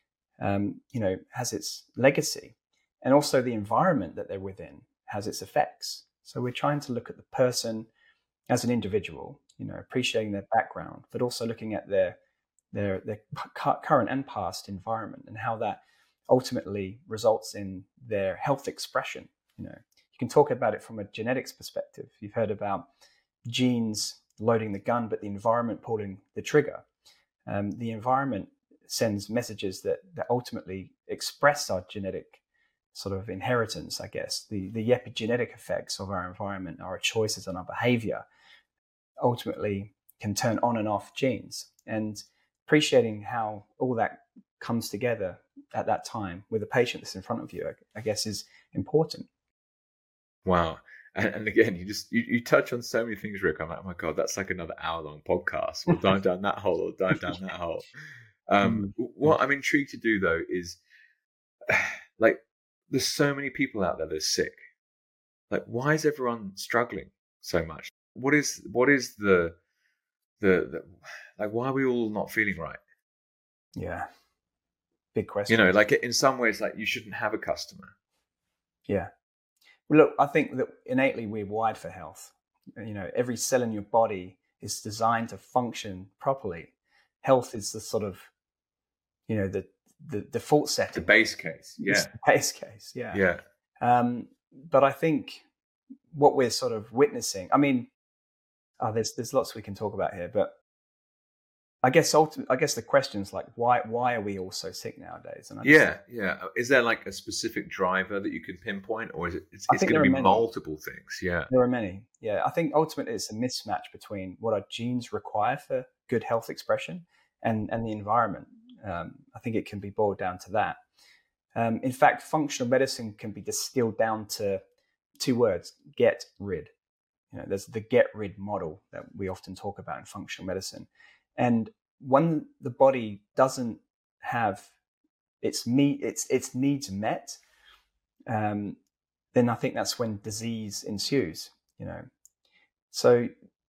um, you know, has its legacy, and also the environment that they're within has its effects. So we're trying to look at the person as an individual, you know, appreciating their background, but also looking at their their their current and past environment and how that ultimately results in their health expression. You know, you can talk about it from a genetics perspective. You've heard about genes loading the gun, but the environment pulling the trigger. Um, the environment sends messages that, that ultimately express our genetic sort of inheritance, I guess. The, the epigenetic effects of our environment, our choices and our behavior ultimately can turn on and off genes. And appreciating how all that comes together at that time with a patient that's in front of you, I, I guess, is important. Wow. And, and again, you just you, you touch on so many things, Rick. I'm like, oh my God, that's like another hour long podcast. We'll dive down that hole or dive down that hole. Um, what I'm intrigued to do though is like, there's so many people out there that are sick. Like, why is everyone struggling so much? What is what is the the, the like? Why are we all not feeling right? Yeah, big question. You know, like in some ways, like you shouldn't have a customer. Yeah. Look, I think that innately we're wired for health. You know, every cell in your body is designed to function properly. Health is the sort of, you know, the the default setting. The base case, yeah. It's the base case, yeah. Yeah. Um, but I think what we're sort of witnessing, I mean, oh, there's there's lots we can talk about here, but I guess ultimately, I guess the question is like, why why are we all so sick nowadays? And I just, yeah, yeah. Is there like a specific driver that you can pinpoint, or is it? It's, it's going to be many. multiple things. Yeah, there are many. Yeah, I think ultimately it's a mismatch between what our genes require for good health expression and and the environment. Um, I think it can be boiled down to that. Um, in fact, functional medicine can be distilled down to two words: get rid. You know, there's the get rid model that we often talk about in functional medicine. And when the body doesn't have its meet, its its needs met, um, then I think that's when disease ensues. You know, so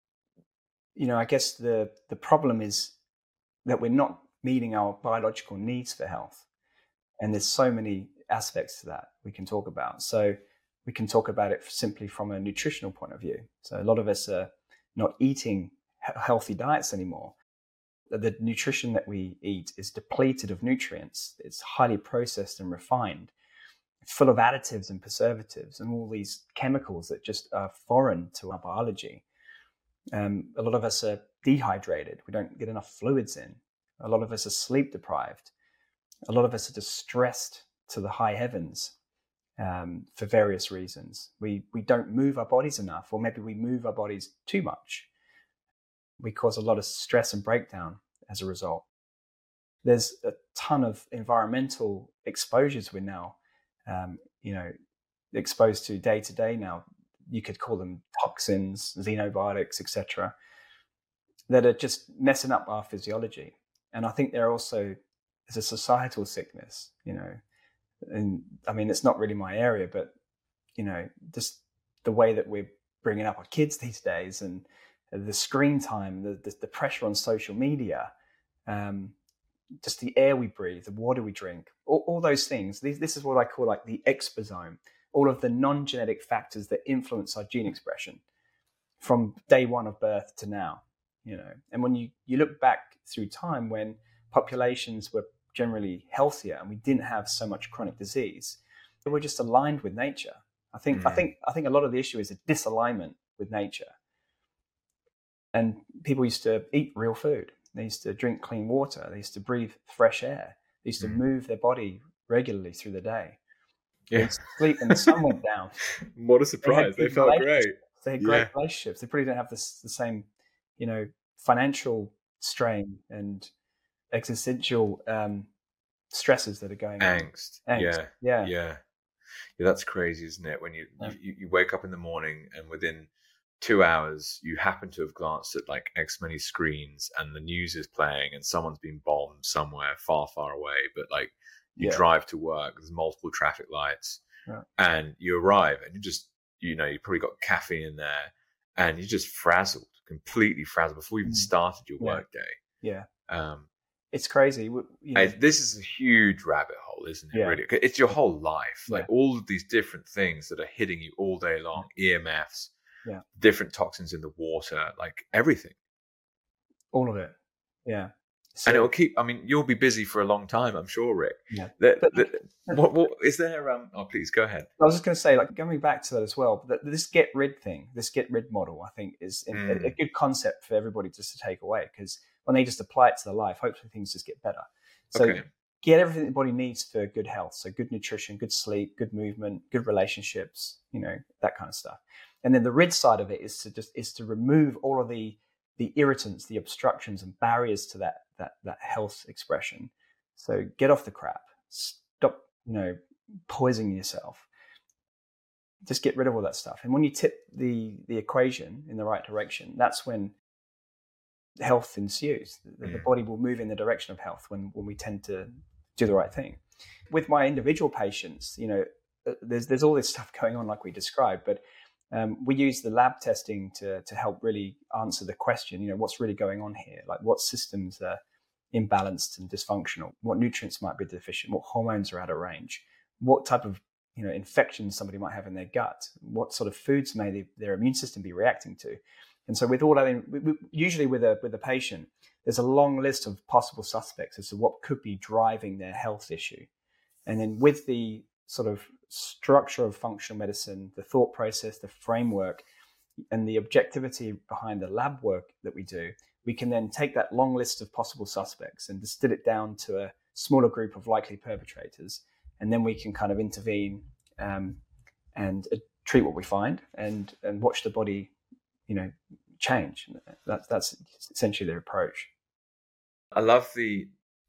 you know, I guess the the problem is that we're not meeting our biological needs for health, and there's so many aspects to that we can talk about. So we can talk about it simply from a nutritional point of view. So a lot of us are not eating healthy diets anymore. The nutrition that we eat is depleted of nutrients. It's highly processed and refined, full of additives and preservatives and all these chemicals that just are foreign to our biology. Um, a lot of us are dehydrated. We don't get enough fluids in. A lot of us are sleep deprived. A lot of us are just stressed to the high heavens um, for various reasons. We we don't move our bodies enough, or maybe we move our bodies too much. We cause a lot of stress and breakdown as a result. There's a ton of environmental exposures we're now, um, you know, exposed to day to day now. You could call them toxins, xenobiotics, et cetera, that are just messing up our physiology. And I think they're also, there's a societal sickness, you know, and I mean, it's not really my area, but, you know, just the way that we're bringing up our kids these days, and the screen time, the, the, the pressure on social media, um, just the air we breathe, the water we drink, all, all those things. This, this is what I call like the exposome, all of the non-genetic factors that influence our gene expression from day one of birth to now, you know. And when you, you look back through time, when populations were generally healthier and we didn't have so much chronic disease, we were just aligned with nature. I think, mm. I think, I think a lot of the issue is a disalignment with nature. And people used to eat real food. They used to drink clean water. They used to breathe fresh air. They used to mm. move their body regularly through the day. Yeah. They used to sleep when the sun went down. What a surprise. They, they felt great. They had great yeah. relationships. They probably didn't have this, the same, you know, financial strain and existential um, stresses that are going Angst. on. Angst. Yeah. Yeah. Yeah. Yeah. That's crazy, isn't it? When you, yeah. you, you wake up in the morning and within two hours, you happen to have glanced at like X many screens and the news is playing and someone's been bombed somewhere far, far away. But like you yeah. drive to work, there's multiple traffic lights yeah. and you arrive and you just, you know, you probably got caffeine in there and you're just frazzled, completely frazzled before you even started your yeah. work day. Yeah. Um, it's crazy. You know, this is a huge rabbit hole, isn't it? Yeah. Really, it's your whole life. Yeah. Like all of these different things that are hitting you all day long, E M Fs, yeah, different toxins in the water, like everything. All of it. Yeah. So, and it will keep, I mean, you'll be busy for a long time, I'm sure, Rick. Yeah. The, the, what, what is there? Um, oh, please go ahead. I was just going to say, like, going back to that as well, that this get rid thing, this get rid model, I think is mm. a, a good concept for everybody just to take away, because when they just apply it to their life, hopefully things just get better. So okay. get everything the body needs for good health. So good nutrition, good sleep, good movement, good relationships, you know, that kind of stuff. And then the rid side of it is to just, is to remove all of the, the irritants, the obstructions and barriers to that, that, that health expression. So get off the crap, stop, you know, poisoning yourself. Just get rid of all that stuff. And when you tip the, the equation in the right direction, that's when health ensues. The, mm. the body will move in the direction of health when, when we tend to do the right thing. With my individual patients, you know, there's, there's all this stuff going on like we described, but Um, we use the lab testing to to help really answer the question, you know, what's really going on here? Like what systems are imbalanced and dysfunctional? What nutrients might be deficient? What hormones are out of range? What type of, you know, infections somebody might have in their gut? What sort of foods may they, their immune system be reacting to? And so with all that, we, we, usually with a with a patient, there's a long list of possible suspects as to what could be driving their health issue. And then with the sort of structure of functional medicine, the thought process, the framework, and the objectivity behind the lab work that we do, we can then take that long list of possible suspects and distill it down to a smaller group of likely perpetrators. And then we can kind of intervene um, and uh, treat what we find and, and watch the body, you know, change. That's, that's essentially their approach. I love the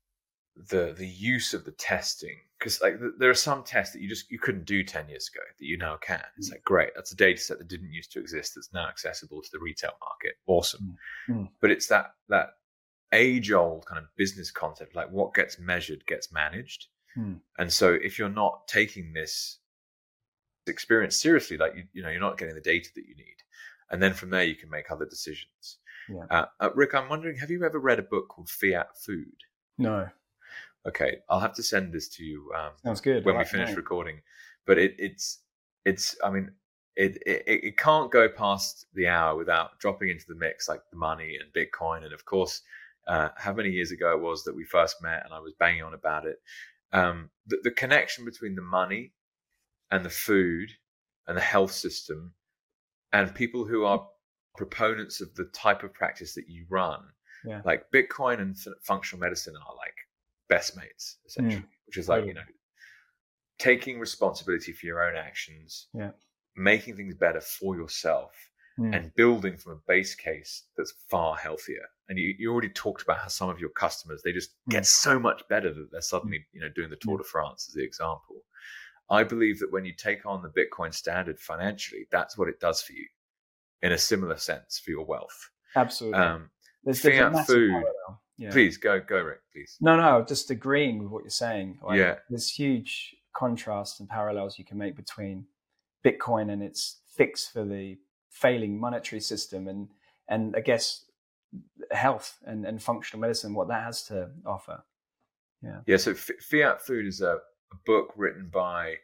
the the use of the testing, because like there are some tests that you just you couldn't do ten years ago that you now can. It's like, great, that's a data set that didn't used to exist that's now accessible to the retail market. Awesome. Mm. But it's that that age old kind of business concept, like what gets measured gets managed. Mm. And so if you're not taking this experience seriously, like you, you know, you're not getting the data that you need, and then from there you can make other decisions. Yeah. Uh, uh, Rick, I'm wondering, have you ever read a book called Fiat Food? No. Okay, I'll have to send this to you. Um, Sounds good. When like we finish that. recording. But it, it's it's. I mean, it, it it can't go past the hour without dropping into the mix, like the money and Bitcoin, and of course, uh, how many years ago it was that we first met, and I was banging on about it. Um, the, the connection between the money and the food and the health system, and people who are proponents of the type of practice that you run, Yeah. like Bitcoin and f- functional medicine are like best mates, essentially, mm. which is like, totally. you know, taking responsibility for your own actions, yeah. making things better for yourself, mm. and building from a base case that's far healthier. And you, you already talked about how some of your customers, they just mm. get so much better that they're suddenly, you know, doing the Tour de France as the example. I believe that when you take on the Bitcoin standard financially, that's what it does for you in a similar sense for your wealth. Absolutely. Um, there's, there's fiat food. Yeah. Please go, go, Rick, please. No, no, just agreeing with what you're saying. Like, yeah. There's huge contrasts and parallels you can make between Bitcoin and its fix for the failing monetary system and, and I guess, health and, and functional medicine, what that has to offer. Yeah. Yeah. So F- Fiat Food is a, a book written by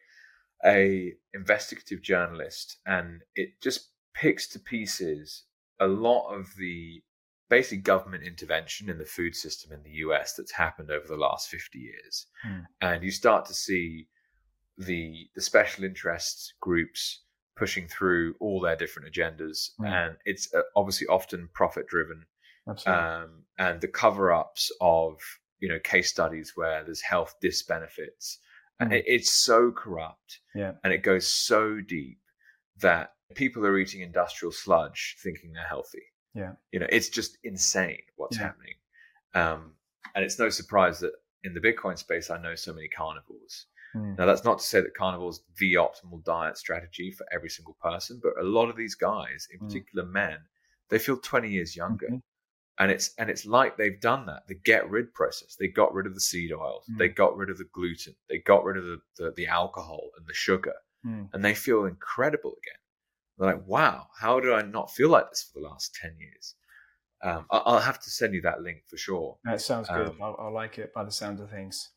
a investigative journalist, and it just picks to pieces a lot of the basic government intervention in the food system in the U S that's happened over the last fifty years. Hmm. And you start to see the the special interest groups pushing through all their different agendas. Hmm. And it's obviously often profit driven. Absolutely. Um, and the cover-ups of, you know, case studies where there's health disbenefits. Mm. It, it's so corrupt, yeah. and it goes so deep that people are eating industrial sludge thinking they're healthy. Yeah. You know, it's just insane what's yeah. happening. Um, and it's no surprise that in the Bitcoin space, I know so many carnivores. Mm. Now, that's not to say that carnivore is the optimal diet strategy for every single person, but a lot of these guys, in particular mm. men, they feel twenty years younger. Mm-hmm. And it's and it's like they've done that, the get rid process. They got rid of the seed oils, mm. they got rid of the gluten, they got rid of the, the, the alcohol and the sugar, mm. and they feel incredible again. They're like, wow, how did I not feel like this for the last ten years? Um, I, I'll have to send you that link for sure. That sounds good. Um, I, I like it by the sound of things.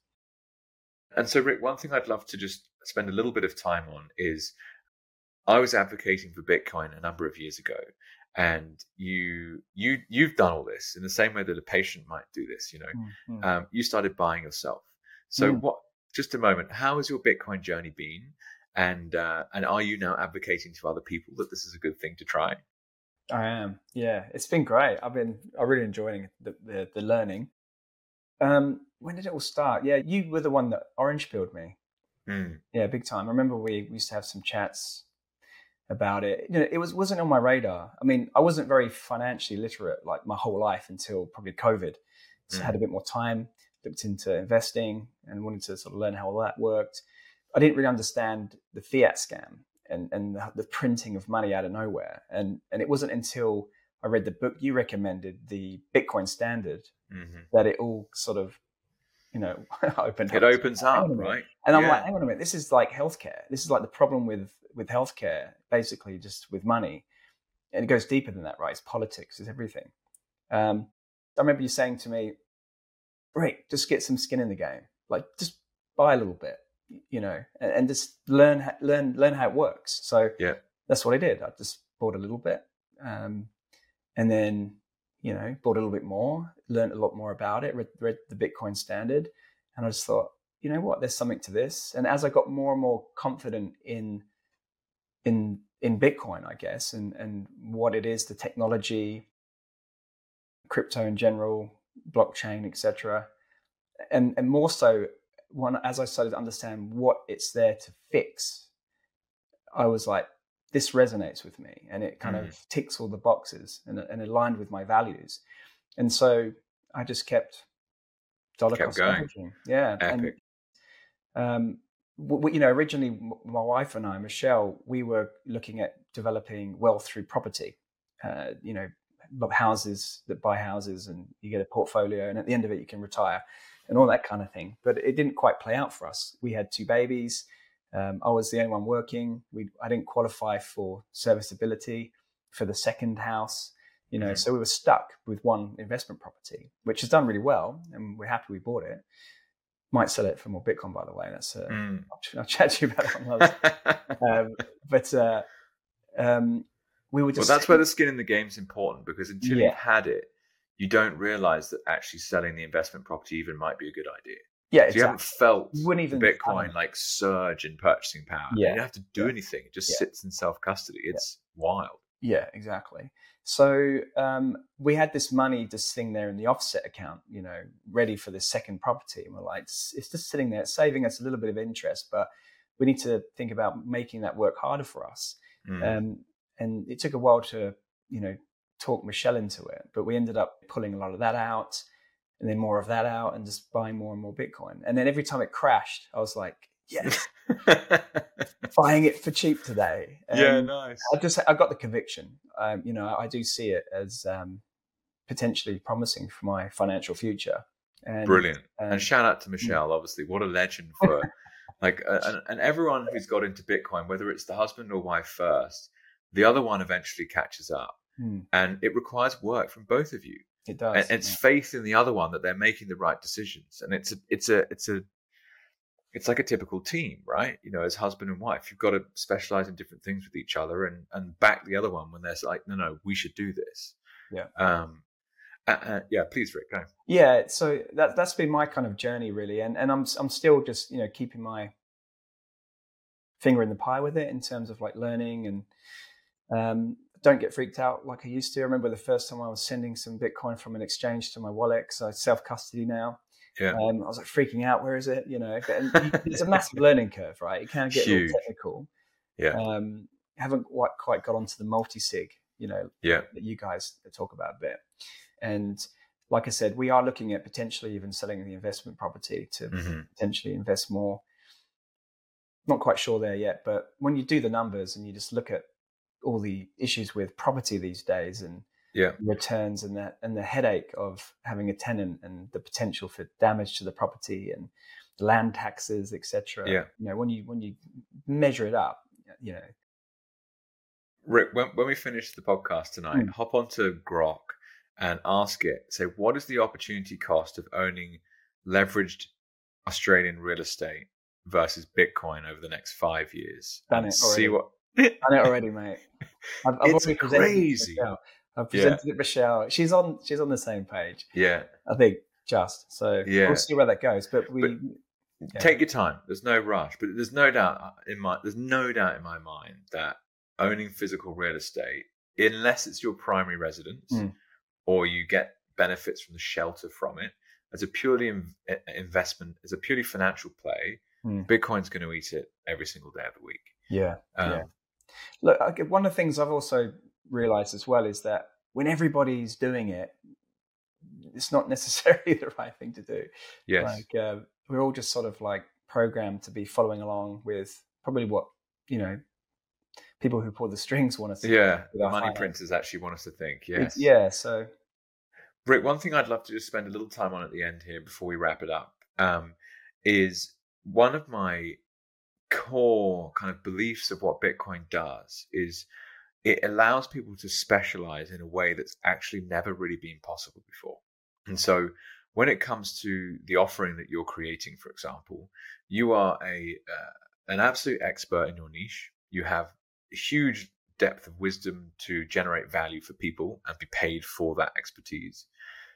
And so, Rick, one thing I'd love to just spend a little bit of time on is I was advocating for Bitcoin a number of years ago. And you, you, you've done all this in the same way that a patient might do this. You know, mm-hmm. um, you started buying yourself. So, mm. what? Just a moment. How has your Bitcoin journey been? And uh, and are you now advocating to other people that this is a good thing to try? I am. Yeah, it's been great. I've been. I'm really enjoying the the, the learning. Um, when did it all start? Yeah, you were the one that orange pilled me. Mm. Yeah, big time. I remember we, we used to have some chats about it. You know, it was wasn't on my radar. I mean, I wasn't very financially literate like my whole life until probably COVID. So mm. I had a bit more time, looked into investing and wanted to sort of learn how all that worked. I didn't really understand the fiat scam and, and the, the printing of money out of nowhere. And and it wasn't until I read the book you recommended, the Bitcoin Standard, mm-hmm. that it all sort of, you know, opened it up. opens up, right? And I'm yeah. like, hang on a minute, this is like healthcare. This is like the problem with, with healthcare, basically just with money. And it goes deeper than that, right? It's politics, it's everything. Um, I remember you saying to me, Rick, just get some skin in the game. Like, just buy a little bit, you know, and, and just learn, learn, learn how it works. So yeah. that's what I did. I just bought a little bit. Um, and then, you know, bought a little bit more, learned a lot more about it, read, read the Bitcoin Standard. And I just thought, you know what, there's something to this. And as I got more and more confident in in in Bitcoin, I guess, and, and what it is, the technology, crypto in general, blockchain, et cetera, and and more so, when as I started to understand what it's there to fix, I was like, this resonates with me, and it kind mm. of ticks all the boxes and, and aligned with my values. And so I just kept dollar kept cost going. averaging. Yeah. Epic. And, um, we, you know, originally my wife and I, Michelle, we were looking at developing wealth through property, uh, you know, houses that buy houses and you get a portfolio and at the end of it you can retire and all that kind of thing. But it didn't quite play out for us. We had two babies. Um, I was the only one working. We, I didn't qualify for serviceability for the second house, you know, mm-hmm. so we were stuck with one investment property, which has done really well, and we're happy we bought it. Might sell it for more Bitcoin, by the way. That's uh, mm. I'll, I'll chat to you about it on those. um, but uh, um, we were just. Well, that's where the skin in the game is important, because until yeah. you've had it, you don't realize that actually selling the investment property even might be a good idea. Yeah, so exactly. You haven't felt you wouldn't even Bitcoin like surge in purchasing power. Yeah. You don't have to do yeah. anything. It just yeah. sits in self-custody. It's yeah. wild. Yeah, exactly. So um, we had this money just sitting there in the offset account, you know, ready for the second property. And we're like, it's, it's just sitting there, it's saving us a little bit of interest, but we need to think about making that work harder for us. Mm. Um, and it took a while to, you know, talk Michelle into it, but we ended up pulling a lot of that out and then more of that out and just buying more and more Bitcoin. And then every time it crashed, I was like, yes, buying it for cheap today. And yeah, nice. I just, I got the conviction. Um, you know, I, I do see it as um, potentially promising for my financial future. And, Brilliant. Um, and shout out to Michelle, obviously. What a legend for like, uh, and, and everyone who's got into Bitcoin, whether it's the husband or wife first, the other one eventually catches up. hmm. And it requires work from both of you. It does. And it's yeah. faith in the other one that they're making the right decisions. And it's a, it's a, it's a, it's like a typical team, right? You know, as husband and wife, you've got to specialize in different things with each other and, and back the other one when they're like, no, no, we should do this. Yeah. Um, uh, uh, yeah, please, Rick, go. Yeah. So that, that's been my kind of journey really. And, and I'm, I'm still just, you know, keeping my finger in the pie with it in terms of like learning and, um, don't get freaked out like I used to. I remember the first time I was sending some Bitcoin from an exchange to my wallet, because I self-custody now. Yeah. Um, I was like freaking out. Where is it? You know, but it's a massive learning curve, right? It can get Huge. a little technical. Yeah. Um, haven't quite, quite got onto the multi-sig, you know, yeah. that you guys talk about a bit. And like I said, we are looking at potentially even selling the investment property to mm-hmm. potentially invest more. Not quite sure there yet, but when you do the numbers and you just look at all the issues with property these days and yeah. returns and that and the headache of having a tenant and the potential for damage to the property and land taxes, et cetera. Yeah. You know, when you when you measure it up, you know. Rick, when, when we finish the podcast tonight, mm. hop onto Grok and ask it, say, what is the opportunity cost of owning leveraged Australian real estate versus Bitcoin over the next five years? Done and it already. See what Done it already, mate. I've, I've it's already crazy. It I've presented yeah. it Michelle. She's on. She's on the same page. Yeah, I think just so. Yeah. We'll see where that goes. But we but yeah. take your time. There's no rush. But there's no doubt in my. There's no doubt in my mind that owning physical real estate, unless it's your primary residence mm. or you get benefits from the shelter from it, as a purely in, investment, as a purely financial play, mm. Bitcoin's going to eat it every single day of the week. Yeah. Um, yeah. Look, one of the things I've also realized as well is that when everybody's doing it, it's not necessarily the right thing to do. Yes. Like uh, we're all just sort of like programmed to be following along with probably what, you know, people who pull the strings want us to yeah, do. Yeah, money finance. Printers actually want us to think, yes. It's, yeah, so. Rick, one thing I'd love to just spend a little time on at the end here before we wrap it up um, is one of my core kind of beliefs of what Bitcoin does is it allows people to specialize in a way that's actually never really been possible before. And so when it comes to the offering that you're creating, for example, you are a uh, an absolute expert in your niche. You have a huge depth of wisdom to generate value for people and be paid for that expertise.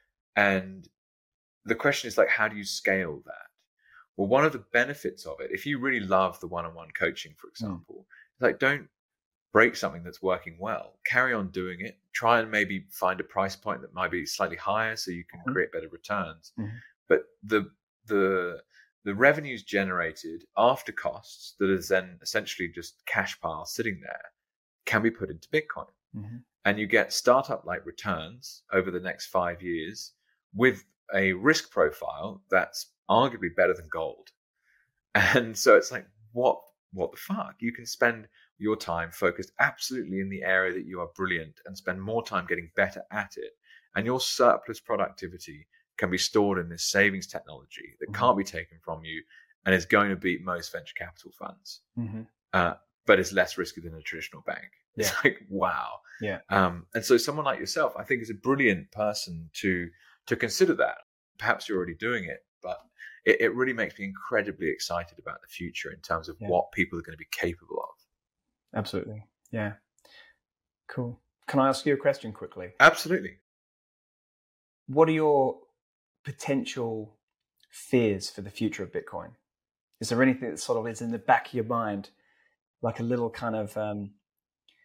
And the question is like, how do you scale that? Well, one of the benefits of it, if you really love the one-on-one coaching, for example, mm. like don't break something that's working well. Carry on doing it. Try and maybe find a price point that might be slightly higher so you can mm. create better returns. Mm. But the the the revenues generated after costs that is then essentially just cash pile sitting there can be put into Bitcoin. Mm-hmm. And you get startup-like returns over the next five years with a risk profile that's arguably better than gold. And so it's like, what what the fuck? You can spend your time focused absolutely in the area that you are brilliant and spend more time getting better at it. And your surplus productivity can be stored in this savings technology that mm-hmm. can't be taken from you and is going to beat most venture capital funds. Mm-hmm. Uh, but it's less risky than a traditional bank. It's yeah. like, wow. Yeah. Um, and so someone like yourself, I think, is a brilliant person to to consider that. Perhaps you're already doing it, but it, it really makes me incredibly excited about the future in terms of yeah. what people are going to be capable of. Absolutely. Yeah. Cool. Can I ask you a question quickly? Absolutely. What are your potential fears for the future of Bitcoin? Is there anything that sort of is in the back of your mind, like a little kind of um,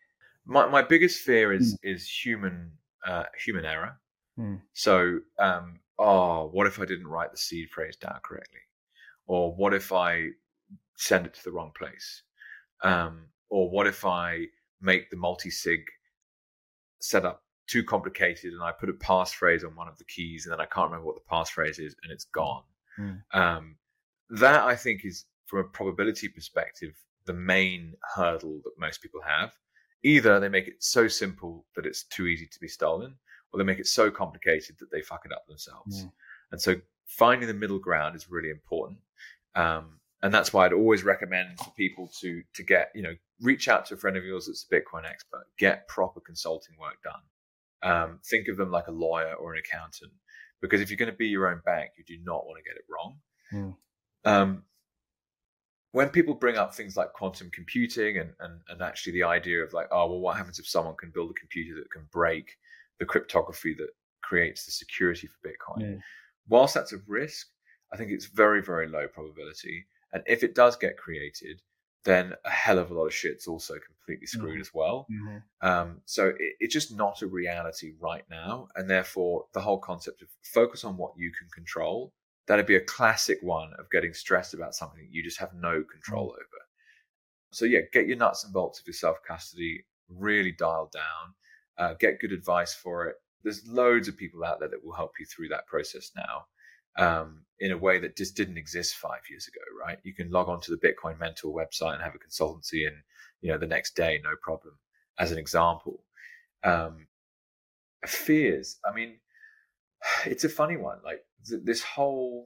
My my biggest fear is Mm. is human uh, human error. Mm. So, um, oh, what if I didn't write the seed phrase down correctly? Or what if I send it to the wrong place? Um, or what if I make the multi-sig setup too complicated and I put a passphrase on one of the keys and then I can't remember what the passphrase is and it's gone? Mm. Um, that I think is, from a probability perspective, the main hurdle that most people have. Either they make it so simple that it's too easy to be stolen, or they make it so complicated that they fuck it up themselves. Mm. And so finding the middle ground is really important. Um, and that's why I'd always recommend for people to to get, you know, reach out to a friend of yours that's a Bitcoin expert, get proper consulting work done. Um, think of them like a lawyer or an accountant, because if you're going to be your own bank, you do not want to get it wrong. Mm. Um, when people bring up things like quantum computing and, and, and actually the idea of like, oh, well, what happens if someone can build a computer that can break the cryptography that creates the security for Bitcoin? Mm. Whilst that's a risk, I think it's very, very low probability. And if it does get created, then a hell of a lot of shit's also completely screwed Mm. as well. Mm-hmm. Um, so it, it's just not a reality right now. And therefore, the whole concept of focus on what you can control, that'd be a classic one of getting stressed about something that you just have no control mm. over. So yeah, get your nuts and bolts of your self-custody really dialed down, uh, get good advice for it. There's loads of people out there that will help you through that process now, um, in a way that just didn't exist five years ago, right? You can log on to the Bitcoin Mentor website and have a consultancy in, you know, the next day, no problem, as an example. Um, fears, I mean, it's a funny one. Like th- this whole,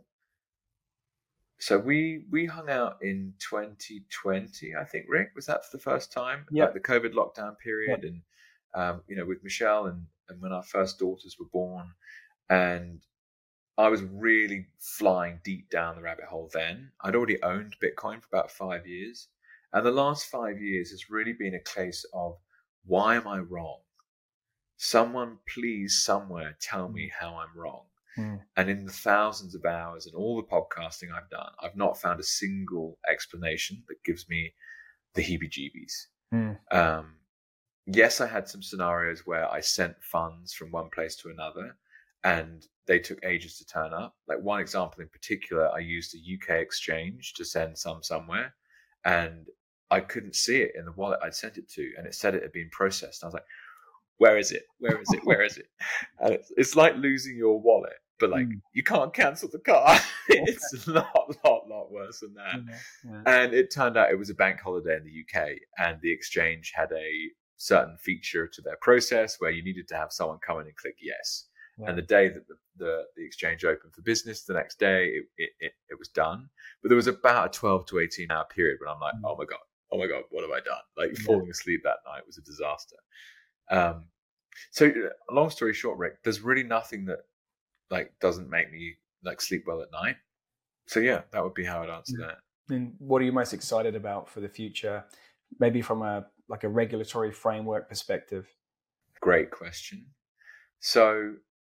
so we we hung out in twenty twenty, I think, Rick, was that for the first time? Yeah. Like the COVID lockdown period, yep. and um, you know, with Michelle and, and when our first daughters were born, and I was really flying deep down the rabbit hole then. I'd already owned Bitcoin for about five years, and the last five years has really been a case of, why am I wrong? Someone please somewhere tell me how I'm wrong. Mm. And in the thousands of hours and all the podcasting I've done, I've not found a single explanation that gives me the heebie-jeebies. Mm. Um, yes, I had some scenarios where I sent funds from one place to another and they took ages to turn up. Like one example in particular, I used a U K exchange to send some somewhere and I couldn't see it in the wallet I'd sent it to, and it said it had been processed. I was like, where is it? Where is it? Where is it? And it's, it's like losing your wallet, but like mm. you can't cancel the card. It's a lot, lot, lot worse than that. Yeah, yeah. And it turned out it was a bank holiday in the U K, and the exchange had a certain feature to their process where you needed to have someone come in and click yes. Yeah. And the day that the, the, the exchange opened for business, the next day it, it, it, it was done. But there was about a twelve to eighteen hour period when I'm like, mm. oh my God, oh my God, what have I done? Like yeah. falling asleep that night was a disaster. Um, so long story short, Rick, there's really nothing that like doesn't make me like sleep well at night. So yeah, that would be how I'd answer that. And what are you most excited about for the future? Maybe from a like a regulatory framework perspective. Great question. So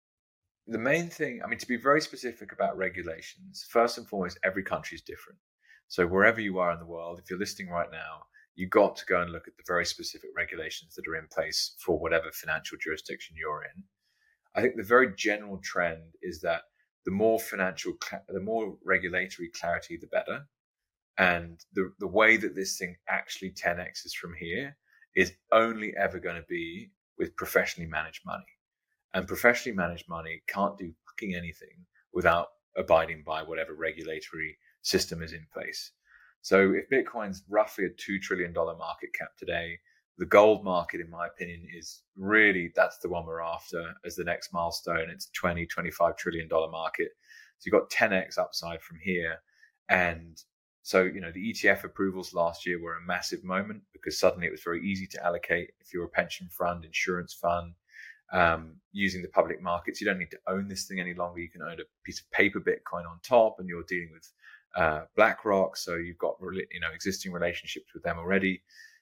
the main thing, I mean, to be very specific about regulations, first and foremost, every country is different. So wherever you are in the world, if you're listening right now, you got to go and look at the very specific regulations that are in place for whatever financial jurisdiction you're in. I think the very general trend is that the more financial, the more regulatory clarity, the better. And the, the way that this thing actually ten X's from here is only ever going to be with professionally managed money. And professionally managed money can't do fucking anything without abiding by whatever regulatory system is in place. So if Bitcoin's roughly a two trillion dollars market cap today, the gold market, in my opinion, is really, that's the one we're after as the next milestone. It's a twenty, twenty-five trillion dollars market. So you've got ten X upside from here. And so, you know, the E T F approvals last year were a massive moment because suddenly it was very easy to allocate if you're a pension fund, insurance fund, um, using the public markets. You don't need to own this thing any longer. You can own a piece of paper Bitcoin on top, and you're dealing with uh, BlackRock. So you've got, you know, existing relationships with them already.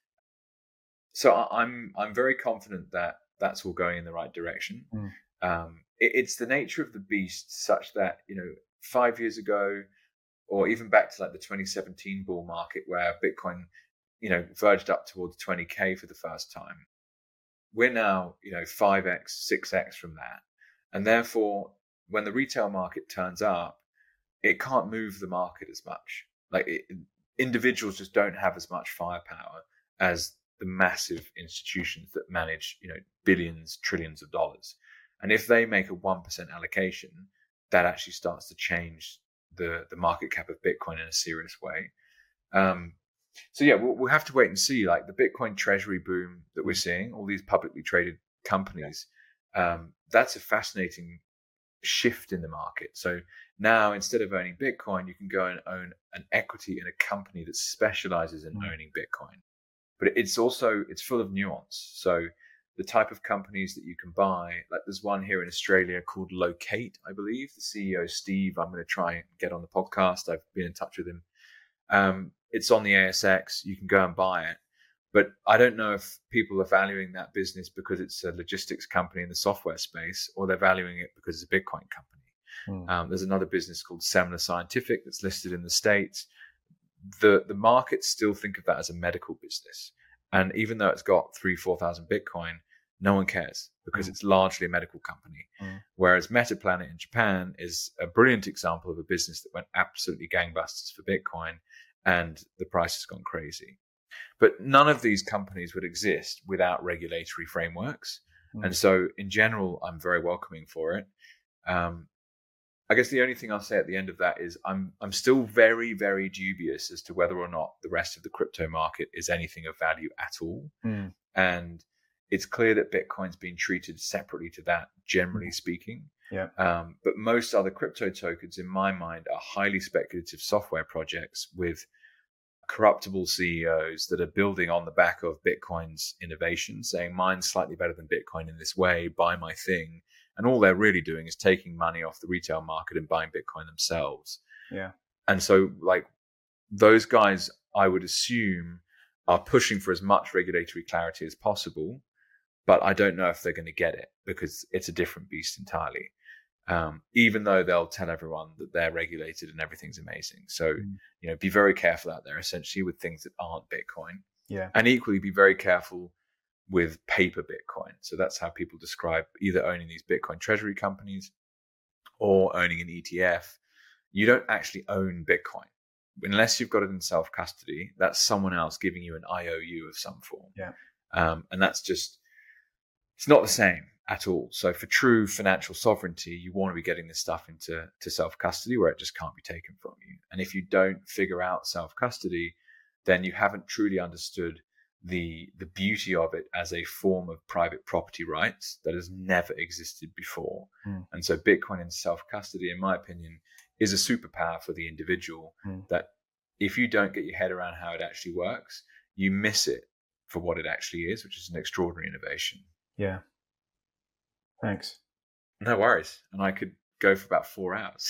So I'm I'm very confident that that's all going in the right direction. Mm. Um, it, it's the nature of the beast such that, you know, five years ago, or even back to like the twenty seventeen bull market where Bitcoin, you know, verged up towards twenty K for the first time. we're now, you know, five x, six x from that. And therefore, when the retail market turns up, it can't move the market as much. Like it, individuals just don't have as much firepower as the massive institutions that manage, you know, billions, trillions of dollars. And if they make a one percent allocation, that actually starts to change the, the market cap of Bitcoin in a serious way. Um, so yeah, we'll, we'll have to wait and see. Like the Bitcoin treasury boom that we're seeing, all these publicly traded companies, um, that's a fascinating shift in the market. So now instead of owning Bitcoin, you can go and own an equity in a company that specializes in mm. owning Bitcoin. But it's also, it's full of nuance. So the type of companies that you can buy, like there's one here in Australia called Locate, I believe. The C E O, Steve, I'm going to try and get on the podcast. I've been in touch with him. Um, it's on the A S X. You can go and buy it. But I don't know if people are valuing that business because it's a logistics company in the software space, or they're valuing it because it's a Bitcoin company. Mm. Um, there's another business called Semler Scientific that's listed in the States. The the markets still think of that as a medical business. And even though it's got three, four thousand Bitcoin, no one cares because mm. it's largely a medical company. Mm. Whereas Metaplanet in Japan is a brilliant example of a business that went absolutely gangbusters for Bitcoin, and the price has gone crazy. But none of these companies would exist without regulatory frameworks. Mm. And so in general, I'm very welcoming for it. Um, I guess the only thing I'll say at the end of that is I'm I'm still very, very dubious as to whether or not the rest of the crypto market is anything of value at all. Mm. And it's clear that Bitcoin's been treated separately to that, generally speaking. Yeah. Um, but most other crypto tokens, in my mind, are highly speculative software projects with corruptible C E Os that are building on the back of Bitcoin's innovation, saying mine's slightly better than Bitcoin in this way, buy my thing. And all they're really doing is taking money off the retail market and buying Bitcoin themselves. Yeah. And so like those guys, I would assume, are pushing for as much regulatory clarity as possible, but I don't know if they're going to get it because it's a different beast entirely. Um, even though they'll tell everyone that they're regulated and everything's amazing. So, mm. you know, be very careful out there essentially with things that aren't Bitcoin. Yeah. And equally be very careful with paper Bitcoin. So that's how people describe either owning these Bitcoin treasury companies or owning an E T F. You don't actually own Bitcoin. Unless you've got it in self-custody, that's someone else giving you an I O U of some form. Yeah. Um, and that's just, it's not the same at all. So for true financial sovereignty, you want to be getting this stuff into to self-custody where it just can't be taken from you. And if you don't figure out self-custody, then you haven't truly understood the the beauty of it as a form of private property rights that has never existed before. Mm. And so Bitcoin in self-custody, in my opinion, is a superpower for the individual mm. that if you don't get your head around how it actually works, you miss it for what it actually is, which is an extraordinary innovation. Yeah. Thanks. No worries. And I could go for about four hours.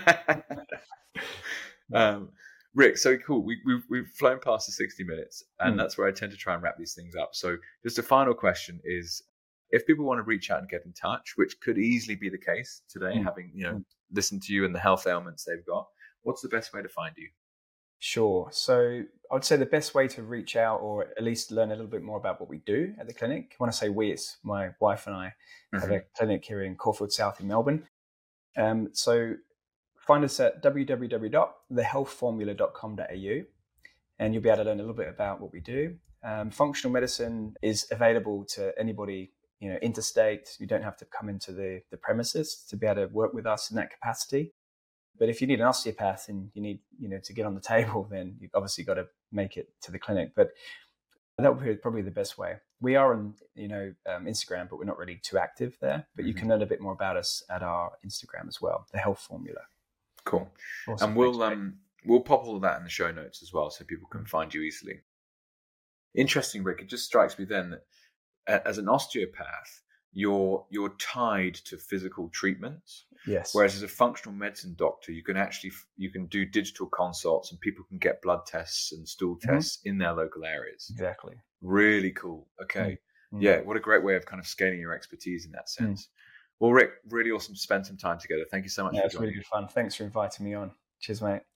um, Rick, so cool. We, we've, we've flown past the sixty minutes, and mm. that's where I tend to try and wrap these things up. So just a final question is, if people want to reach out and get in touch, which could easily be the case today, mm. having you know mm. listened to you and the health ailments they've got, what's the best way to find you? Sure. So I would say the best way to reach out, or at least learn a little bit more about what we do at the clinic. When I say we, it's my wife and I mm-hmm. have a clinic here in Caulfield South in Melbourne. Um, so find us at w w w dot the health formula dot com dot a u, and you'll be able to learn a little bit about what we do. Um, functional medicine is available to anybody, you know, interstate. You don't have to come into the, the premises to be able to work with us in that capacity. But if you need an osteopath and you need, you know, to get on the table, then you've obviously got to make it to the clinic. But that would be probably the best way. We are on, you know, um, Instagram, but we're not really too active there. But mm-hmm. you can learn a bit more about us at our Instagram as well, The Health Formula. Cool. Awesome. And we'll Thanks, um we'll pop all of that in the show notes as well, so people can find you easily. Interesting, Rick. It just strikes me then that as an osteopath, you're you're tied to physical treatments. Yes. Whereas as a functional medicine doctor, you can actually you can do digital consults, and people can get blood tests and stool tests mm-hmm. in their local areas. Exactly. Really cool. Okay. Mm-hmm. Yeah. What a great way of kind of scaling your expertise in that sense. Mm-hmm. Well, Rick, really awesome to spend some time together. Thank you so much yeah, for it's joining really good fun. Thanks for inviting me on. Cheers, mate.